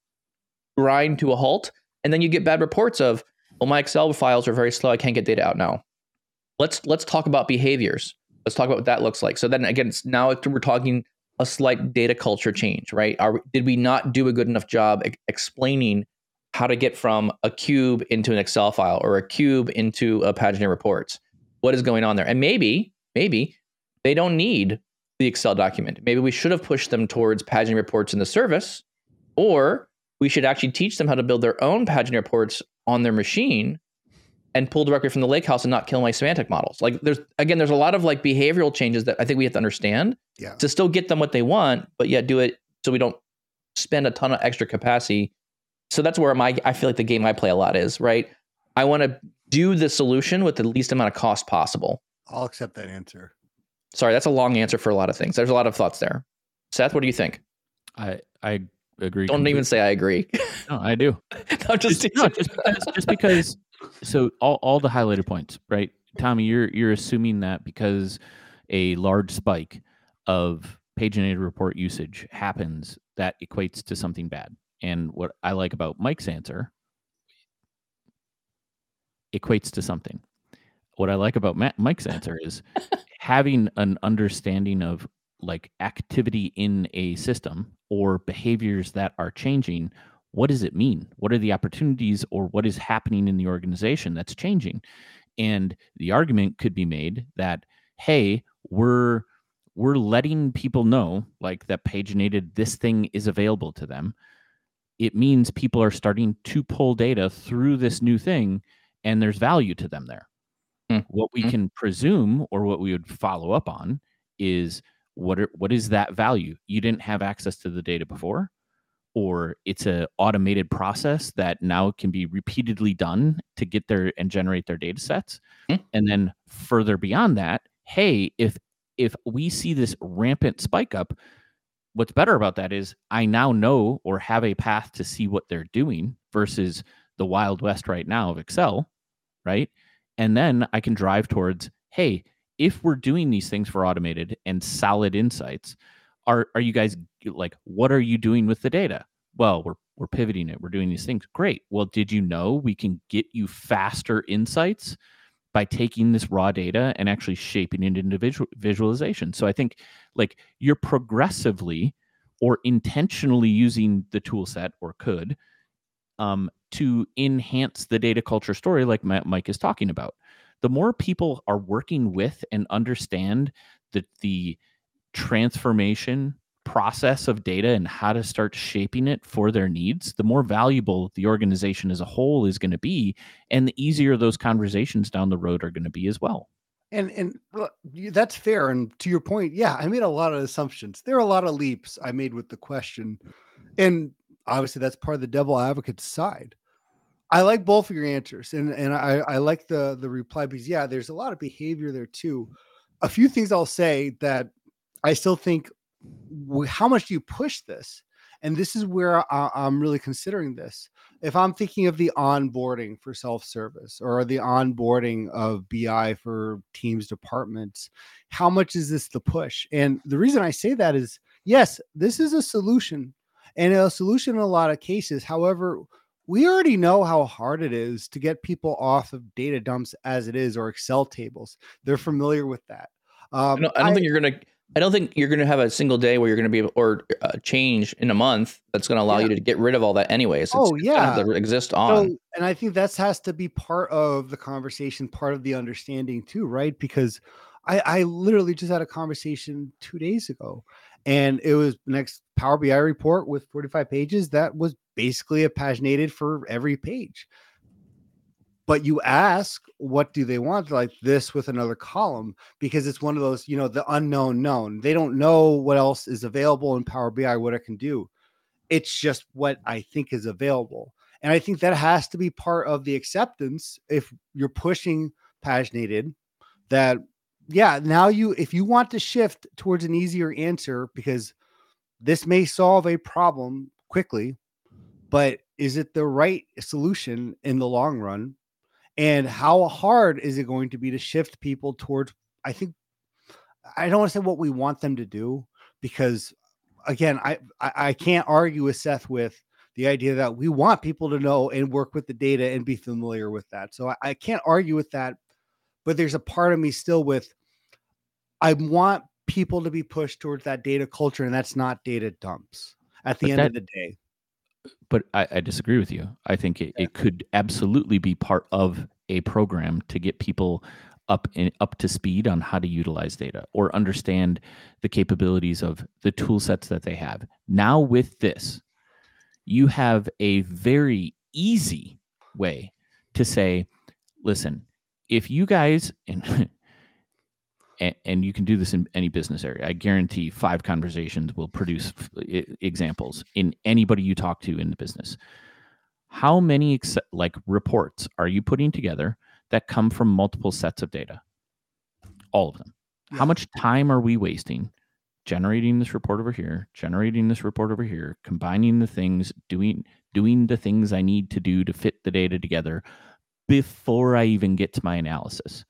S1: grind to a halt. And then you get bad reports of, well, my Excel files are very slow, I can't get data out now. Let's let's talk about behaviors. Let's talk about what that looks like. So then again, it's, now we're talking a slight data culture change, right? Are, did we not do a good enough job e- explaining how to get from a cube into an Excel file or a cube into a paginated reports? What is going on there? And maybe, maybe they don't need the Excel document. Maybe we should have pushed them towards paginated reports in the service, or we should actually teach them how to build their own paginated reports on their machine and pull directly from the lakehouse and not kill my semantic models. Like there's, again, there's a lot of like behavioral changes that I think we have to understand
S3: yeah.
S1: to still get them what they want, but yet do it so we don't spend a ton of extra capacity. So that's where my, I feel like the game I play a lot is, right? I want to do the solution with the least amount of cost possible.
S3: I'll accept that answer.
S1: Sorry, that's a long answer for a lot of things. There's a lot of thoughts there. Seth, what do you think?
S2: I, I agree.
S1: Don't
S2: completely.
S1: even say I agree.
S2: No, I do.
S1: no, just,
S2: just, no, just because, just because, so all, all the highlighted points, right? Tommy, you're, you're assuming that because a large spike of paginated report usage happens, that equates to something bad. And what I like about Mike's answer equates to something. What I like about Matt, Mike's answer is having an understanding of like activity in a system or behaviors that are changing. What does it mean? What are the opportunities or what is happening in the organization that's changing? And the argument could be made that, hey, we're we're letting people know like that paginated, this thing is available to them. It means people are starting to pull data through this new thing and there's value to them there. Mm-hmm. What we can presume or what we would follow up on is what are, what is that value? You didn't have access to the data before, or it's an automated process that now can be repeatedly done to get their and generate their data sets. Mm-hmm. And then further beyond that, hey, if if we see this rampant spike up, what's better about that is I now know or have a path to see what they're doing versus the Wild West right now of Excel, right? And then I can drive towards, hey, if we're doing these things for automated and solid insights, are are you guys like, what are you doing with the data? Well, we're we're pivoting it. We're doing these things. Great. Well, did you know we can get you faster insights by taking this raw data and actually shaping it into visual, visualization? So I think like you're progressively or intentionally using the tool set or could um, to enhance the data culture story like Mike is talking about. The more people are working with and understand that the transformation process of data and how to start shaping it for their needs, the more valuable the organization as a whole is going to be, and the easier those conversations down the road are going to be as well.
S3: And and that's fair. And to your point, yeah, I made a lot of assumptions. There are a lot of leaps I made with the question. And obviously that's part of the devil advocate side. I like both of your answers. And and I, I like the, the reply because, yeah, there's a lot of behavior there too. A few things I'll say that I still think, how much do you push this? And this is where I, I'm really considering this. If I'm thinking of the onboarding for self-service or the onboarding of B I for teams, departments, how much is this the push? And the reason I say that is, yes, this is a solution and a solution in a lot of cases. However, we already know how hard it is to get people off of data dumps as it is, or Excel tables. They're familiar with that. Um,
S1: I don't, I don't
S3: I,
S1: think you're going to, I don't think you're going to have a single day where you're going to be able, or a change in a month that's going to allow
S3: yeah.
S1: you to get rid of all that anyways. It's,
S3: oh,
S1: it's
S3: yeah.
S1: going to exist on.
S3: So, and I think that has to be part of the conversation, part of the understanding too, right? Because I, I literally just had a conversation two days ago And it was next Power B I report with forty-five pages that was basically a paginated for every page. But you ask, what do they want? Like this with another column, because it's one of those, you know, the unknown known. They don't know what else is available in Power B I, what it can do. It's just what I think is available. And I think that has to be part of the acceptance if you're pushing paginated, that, yeah, now you, if you want to shift towards an easier answer, because this may solve a problem quickly, but is it the right solution in the long run? And how hard is it going to be to shift people towards, I think, I don't want to say what we want them to do, because again, I, I, I can't argue with Seth with the idea that we want people to know and work with the data and be familiar with that. So I, I can't argue with that, but there's a part of me still with, I want people to be pushed towards that data culture, and that's not data dumps at the
S2: But
S3: end
S2: that-
S3: of the day.
S2: But I, I disagree with you. I think it, it could absolutely be part of a program to get people up in, up to speed on how to utilize data or understand the capabilities of the tool sets that they have. Now with this, you have a very easy way to say, listen, if you guys, and, and, and you can do this in any business area, I guarantee five conversations will produce examples in anybody you talk to in the business. How many ex- like reports are you putting together that come from multiple sets of data? All of them. Yeah. How much time are we wasting generating this report over here, generating this report over here, combining the things, doing doing the things I need to do to fit the data together before I even get to my analysis?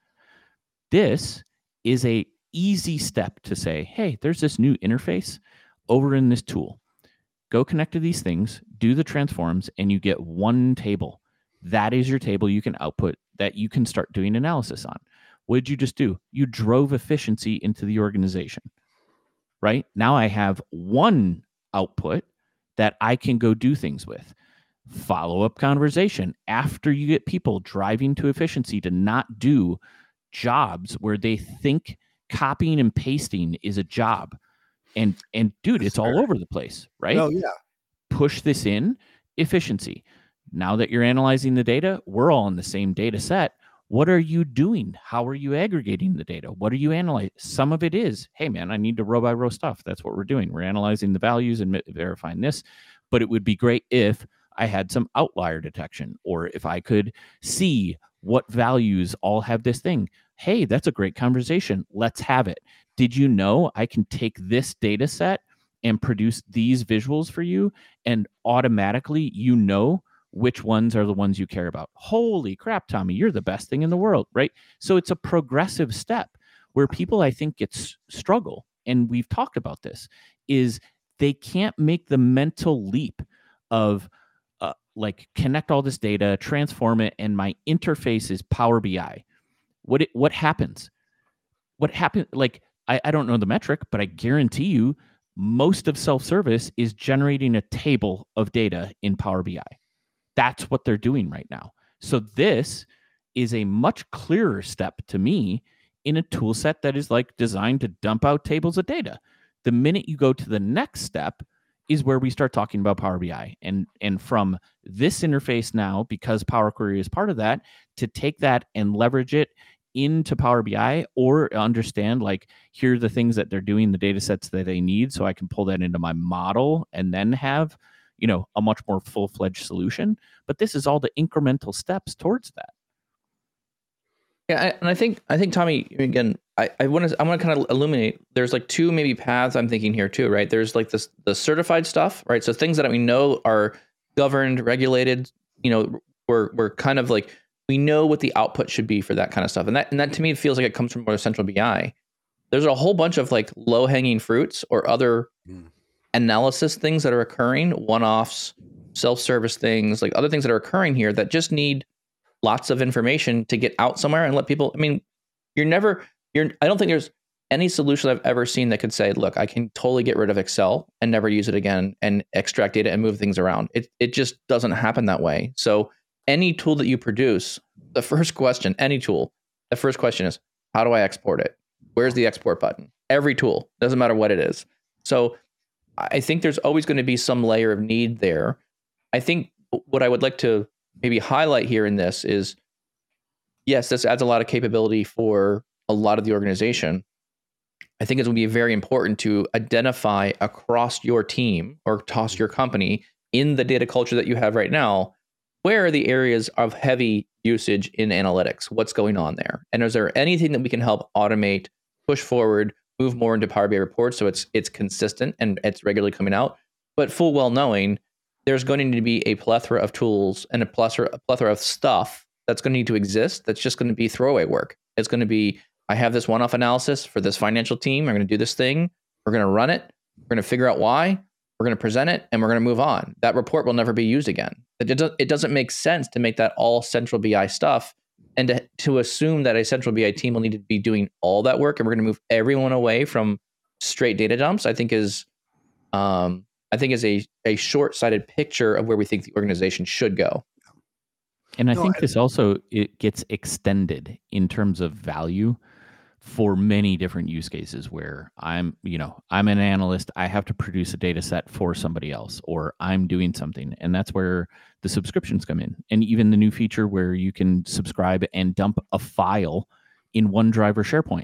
S2: This is a easy step to say, hey, there's this new interface over in this tool. Go connect to these things, do the transforms, and you get one table. That is your table you can output that you can start doing analysis on. What did you just do? You drove efficiency into the organization, right? Now I have one output that I can go do things with. Follow-up conversation after you get people driving to efficiency to not do jobs where they think copying and pasting is a job. And, and dude, it's all over the place, right?
S3: Oh, yeah.
S2: Push this in, efficiency. Now that you're analyzing the data, we're all in the same data set. What are you doing? How are you aggregating the data? What are you analyzing? Some of it is, hey, man, I need to row by row stuff. That's what we're doing. We're analyzing the values and verifying this. But it would be great if I had some outlier detection, or if I could see what values all have this thing. Hey, that's a great conversation. Let's have it. Did you know I can take this data set and produce these visuals for you, and automatically you know which ones are the ones you care about? Holy crap, Tommy, you're the best thing in the world, right? So it's a progressive step where people, I think, get struggle, and we've talked about this, is they can't make the mental leap of uh, like connect all this data, transform it, and my interface is Power B I. What it, what happens? What happened? Like, I, I don't know the metric, but I guarantee you most of self-service is generating a table of data in Power B I. That's what they're doing right now. So this is a much clearer step to me in a tool set that is like designed to dump out tables of data. The minute you go to the next step is where we start talking about Power B I. And, and from this interface now, because Power Query is part of that, to take that and leverage it into Power B I, or understand, like, here are the things that they're doing, the data sets that they need, so I can pull that into my model and then have, you know, a much more full-fledged solution. But this is all the incremental steps towards that.
S1: Yeah, I, and I think I think Tommy, again, I, I want to I want to kind of illuminate. There's like two maybe paths I'm thinking here too, right? There's like this the certified stuff, right? So things that we know are governed, regulated. You know, we're we're kind of like, we know what the output should be for that kind of stuff, and that and that to me feels like it comes from more central B I. There's a whole bunch of like low hanging fruits or other mm. analysis things that are occurring, one offs, self service things, like other things that are occurring here that just need lots of information to get out somewhere and let people. I mean, you're never, you're, I don't think there's any solution I've ever seen that could say, look, I can totally get rid of Excel and never use it again and extract data and move things around. It it just doesn't happen that way. So any tool that you produce, the first question, any tool, the first question is, how do I export it? Where's the export button? Every tool, doesn't matter what it is. So I think there's always going to be some layer of need there. I think what I would like to maybe highlight here in this is, yes, this adds a lot of capability for a lot of the organization. I think it's going to be very important to identify across your team or across your company in the data culture that you have right now, where are the areas of heavy usage in analytics? What's going on there? And is there anything that we can help automate, push forward, move more into Power B I reports so it's it's consistent and it's regularly coming out, but full well knowing there's going to need to be a plethora of tools and a plethora, a plethora of stuff that's going to need to exist that's just going to be throwaway work. It's going to be, I have this one-off analysis for this financial team. I'm going to do this thing. We're going to run it. We're going to figure out why. We're going to present it, and we're going to move on. That report will never be used again. It, do, it doesn't make sense to make that all central B I stuff and to, to assume that a central B I team will need to be doing all that work and we're going to move everyone away from straight data dumps, I think is um, I think is a, a short-sighted picture of where we think the organization should go.
S2: And I
S3: No,
S2: think
S3: I-
S2: this also it gets extended in terms of value for many different use cases where I'm, you know, I'm an analyst, I have to produce a data set for somebody else, or I'm doing something. And that's where the subscriptions come in. And even the new feature where you can subscribe and dump a file in OneDrive or SharePoint.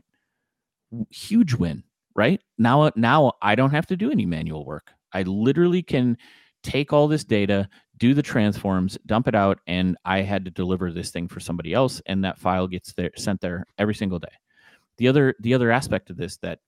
S2: Huge win, right? Now, now I don't have to do any manual work. I literally can take all this data, do the transforms, dump it out, and I had to deliver this thing for somebody else, and that file gets there, sent there every single day. The other the other aspect of this that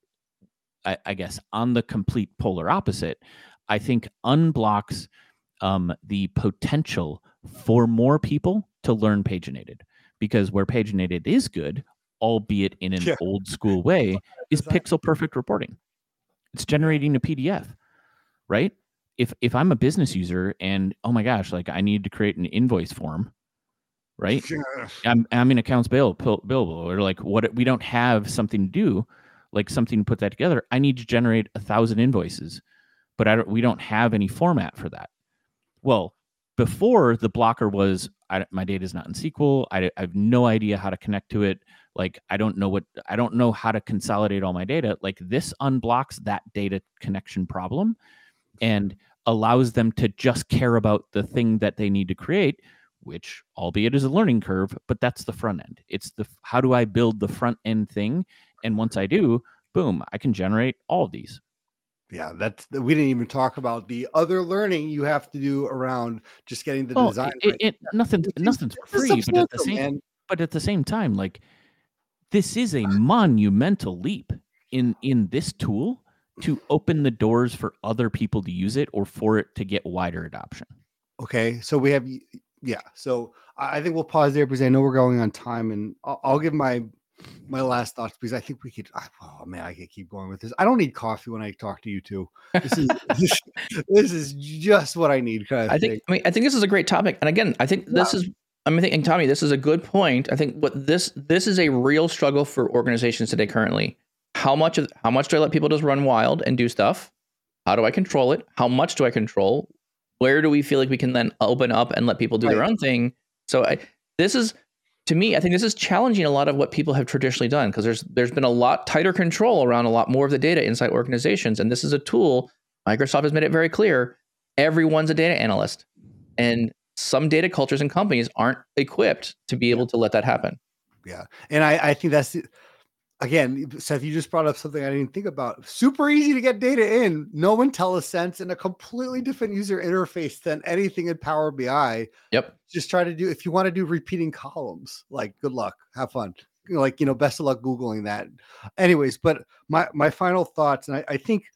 S2: I, I guess on the complete polar opposite, I think unblocks um, the potential for more people to learn paginated, because where paginated is good, albeit in an
S3: Yeah.
S2: old school way, is pixel perfect reporting. It's generating a P D F, right? If if I'm a business user and oh my gosh, like I need to create an invoice form, right? I'm I'm in accounts payable, billable, or like what we don't have something to do, like something to put that together. I need to generate a thousand invoices, but I don't. We don't have any format for that. Well, before the blocker was I, my data is not in S Q L. I, I have no idea how to connect to it. Like I don't know what I don't know how to consolidate all my data. Like this unblocks that data connection problem and allows them to just care about the thing that they need to create, which albeit is a learning curve, but that's the front end. It's the how do I build the front end thing? And once I do, boom, I can generate all of these.
S3: Yeah, that's we didn't even talk about the other learning you have to do around just getting the
S2: well,
S3: design.
S2: It,
S3: right.
S2: it, nothing,
S3: It's-
S2: nothing's for
S3: it's
S2: free, but at the
S3: substantial,
S2: same,
S3: man.
S2: but at the same time, like this is a monumental leap in in this tool to open the doors for other people to use it or for it to get wider adoption.
S3: Okay, so we have yeah. So I I think we'll pause there because I know we're going on time, and I'll, I'll give my my last thoughts because I think we could. Oh man, I could keep going with this. I don't need coffee when I talk to you two. This is this, this is just what I need. Kind of
S1: I think
S3: thing.
S1: I mean I think this is a great topic. And again, I think this
S3: Yeah.
S1: is I mean, I think, and Tommy, this is a good point. I think what this this is a real struggle for organizations today currently. How much of how much do I let people just run wild and do stuff? How do I control it? How much do I control? Where do we feel like we can then open up and let people do their
S3: Right.
S1: own thing? So I, this is, to me, I think this is challenging a lot of what people have traditionally done because there's there's been a lot tighter control around a lot more of the data inside organizations, and this is a tool. Microsoft has made it very clear everyone's a data analyst, and some data cultures and companies aren't equipped to be able to let that happen.
S3: Yeah, and I I think that's the, again, Seth, you just brought up something I didn't think about. Super easy to get data in, no IntelliSense, and a completely different user interface than anything in Power B I.
S1: Yep.
S3: Just try to do, if you want to do repeating columns, like good luck, have fun. You know, like, you know, best of luck Googling that. Anyways, but my, my final thoughts, and I, I think,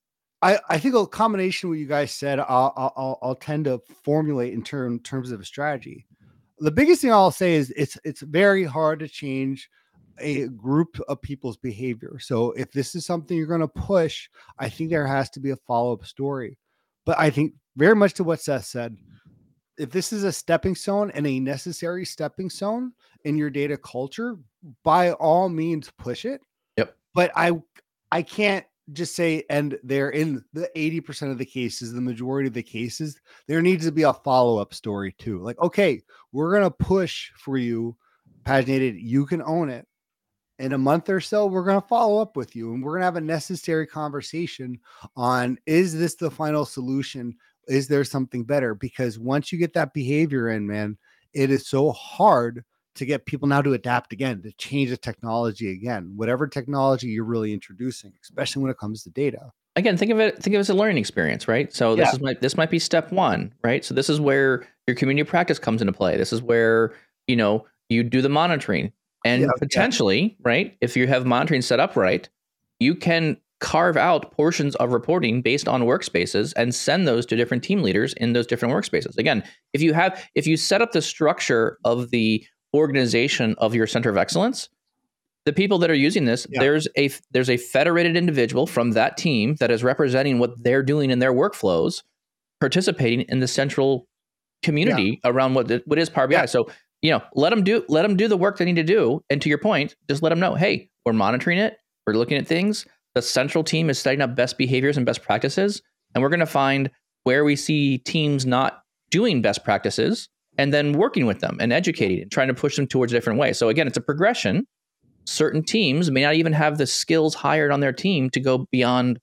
S3: I, I think a combination of what you guys said, I'll, I'll, I'll tend to formulate in term, terms of a strategy. The biggest thing I'll say is it's, it's very hard to change a group of people's behavior. So if this is something you're going to push, I think there has to be a follow-up story. But I think very much to what Seth said, if this is a stepping stone and a necessary stepping stone in your data culture, by all means push it.
S1: Yep.
S3: But I I can't just say, and they're in the eighty percent of the cases, the majority of the cases, there needs to be a follow-up story too. Like, okay, we're going to push for you, paginated, you can own it. in a month or so, we're going to follow up with you and we're going to have a necessary conversation on, is this the final solution? Is there something better? Because once you get that behavior in, man, it is so hard to get people now to adapt again, to change the technology again, whatever technology you're really introducing, especially when it comes to data.
S1: Again, think of it, think of it as a learning experience, right? So this
S3: Yeah.
S1: is my, this might be step one, right? So this is where your community practice comes into play. This is where, you know, you do the monitoring and
S3: Yeah,
S1: potentially, yeah. right? If you have monitoring set up right, you can carve out portions of reporting based on workspaces and send those to different team leaders in those different workspaces. Again, if you have, if you set up the structure of the organization of your center of excellence, the people that are using this, yeah. there's a there's a federated individual from that team that is representing what they're doing in their workflows, participating in the central community yeah. around what what is Power B I. Yeah. So, you know, let them do let them do the work they need to do. And to your point, just let them know, hey, we're monitoring it. We're looking at things. The central team is setting up best behaviors and best practices, and we're going to find where we see teams not doing best practices, and then working with them and educating and trying to push them towards a different way. So again, it's a progression. Certain teams may not even have the skills hired on their team to go beyond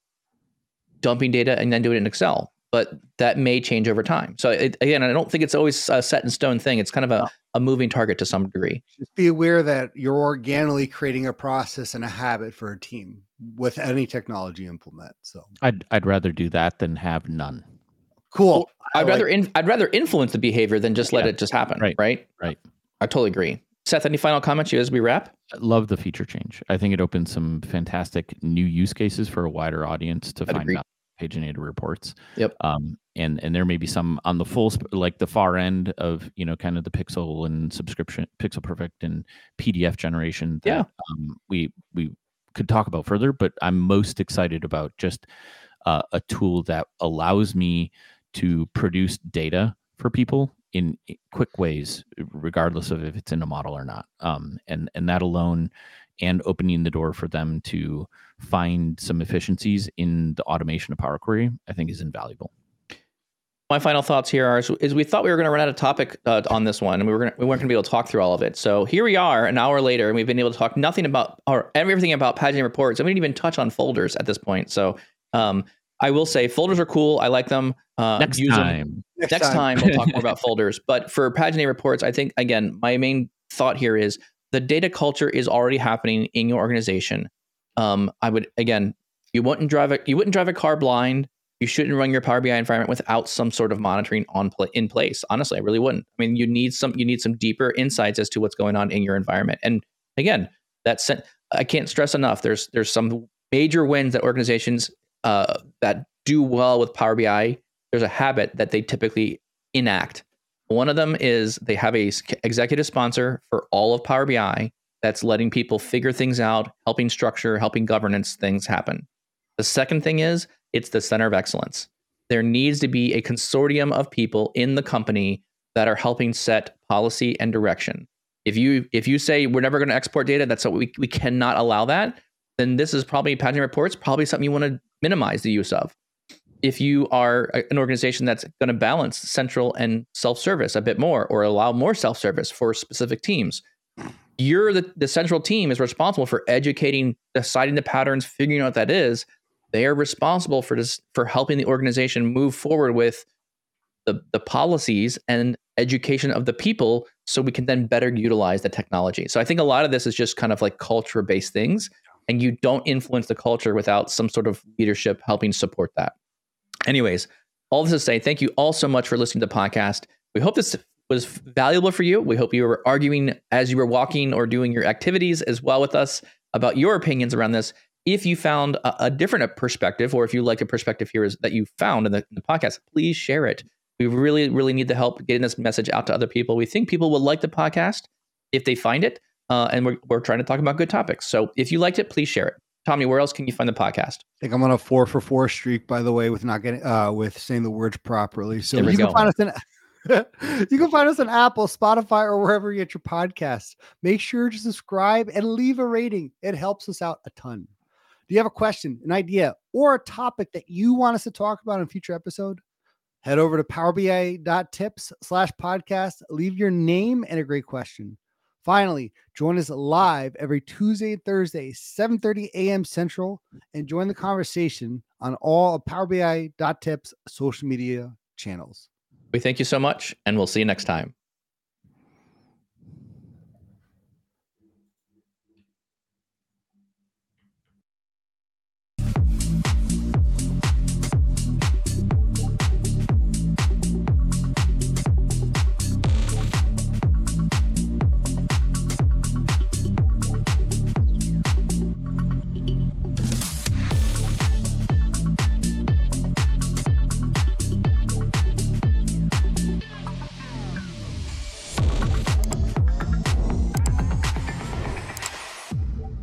S1: dumping data and then do it in Excel, but that may change over time. So it, again, I don't think it's always a set in stone thing. It's kind of a, a moving target to some degree.
S3: Just be aware that you're organically creating a process and a habit for a team with any technology implement. So
S2: I'd I'd rather do that than have none.
S3: Cool.
S1: Well, I'd like, rather in, I'd rather influence the behavior than just let yeah. it just happen.
S2: Right.
S1: Right.
S2: Right.
S1: I totally agree. Seth, any final comments as we wrap?
S2: I love the feature change. I think it opens some fantastic new use cases for a wider audience to I'd find agree. out paginated reports.
S1: Yep.
S2: Um, and and there may be some on the full, sp- like the far end of, you know, kind of the Pixel and subscription, Pixel Perfect and P D F generation that
S1: yeah.
S2: um, we we could talk about further. But I'm most excited about just uh, a tool that allows me to produce data for people in quick ways, regardless of if it's in a model or not. Um, and, and that alone, and opening the door for them to find some efficiencies in the automation of Power Query, I think is invaluable.
S1: My final thoughts here are, is we thought we were going to run out of topic uh, on this one, and we were gonna, we weren't going to be able to talk through all of it. So here we are an hour later, and we've been able to talk nothing about, or everything about paginated reports, and we didn't even touch on folders at this point. So um, I will say folders are cool. I like them. Uh,
S2: next
S1: use
S2: time.
S1: Them. Next, Next time. time we'll talk more about folders. But for paginated reports, I think, again, my main thought here is the data culture is already happening in your organization. Um, I would, again, you wouldn't drive a you wouldn't drive a car blind. You shouldn't run your Power B I environment without some sort of monitoring on pl- in place. Honestly, I really wouldn't. I mean, you need some you need some deeper insights as to what's going on in your environment. And again, that's I can't stress enough. There's there's some major wins that organizations uh, that do well with Power B I. There's a habit that they typically enact. One of them is they have a executive sponsor for all of Power B I that's letting people figure things out, helping structure, helping governance things happen. The second thing is it's the center of excellence. There needs to be a consortium of people in the company that are helping set policy and direction. If you if you say we're never going to export data, that's what we we cannot allow that, then this is probably paginated reports, probably something you want to minimize the use of. If you are an organization that's going to balance central and self-service a bit more, or allow more self-service for specific teams, you're the, the central team is responsible for educating, deciding the patterns, figuring out what that is. They are responsible for this, for helping the organization move forward with the, the policies and education of the people so we can then better utilize the technology. So I think a lot of this is just kind of like culture-based things, and you don't influence the culture without some sort of leadership helping support that. Anyways, all this to say, thank you all so much for listening to the podcast. We hope this was valuable for you. We hope you were arguing as you were walking or doing your activities as well with us about your opinions around this. If you found a, a different perspective, or if you like a perspective here is, that you found in the, in the podcast, please share it. We really, really need the help getting this message out to other people. We think people will like the podcast if they find it, uh, and we're, we're trying to talk about good topics. So if you liked it, please share it. Tommy, where else can you find the podcast?
S3: I think I'm on a four for four streak, by the way, with not getting uh with saying the words properly. So you
S1: go.
S3: can find us in you can find us on Apple, Spotify, or wherever you get your podcasts. Make sure to subscribe and leave a rating. It helps us out a ton. Do you have a question, an idea, or a topic that you want us to talk about in a future episode? Head over to powerbi.tips slash podcast. Leave your name and a great question. Finally, join us live every Tuesday and Thursday, seven thirty a.m. Central, and join the conversation on all of Power B I dot tips social media channels.
S1: We thank you so much, and we'll see you next time.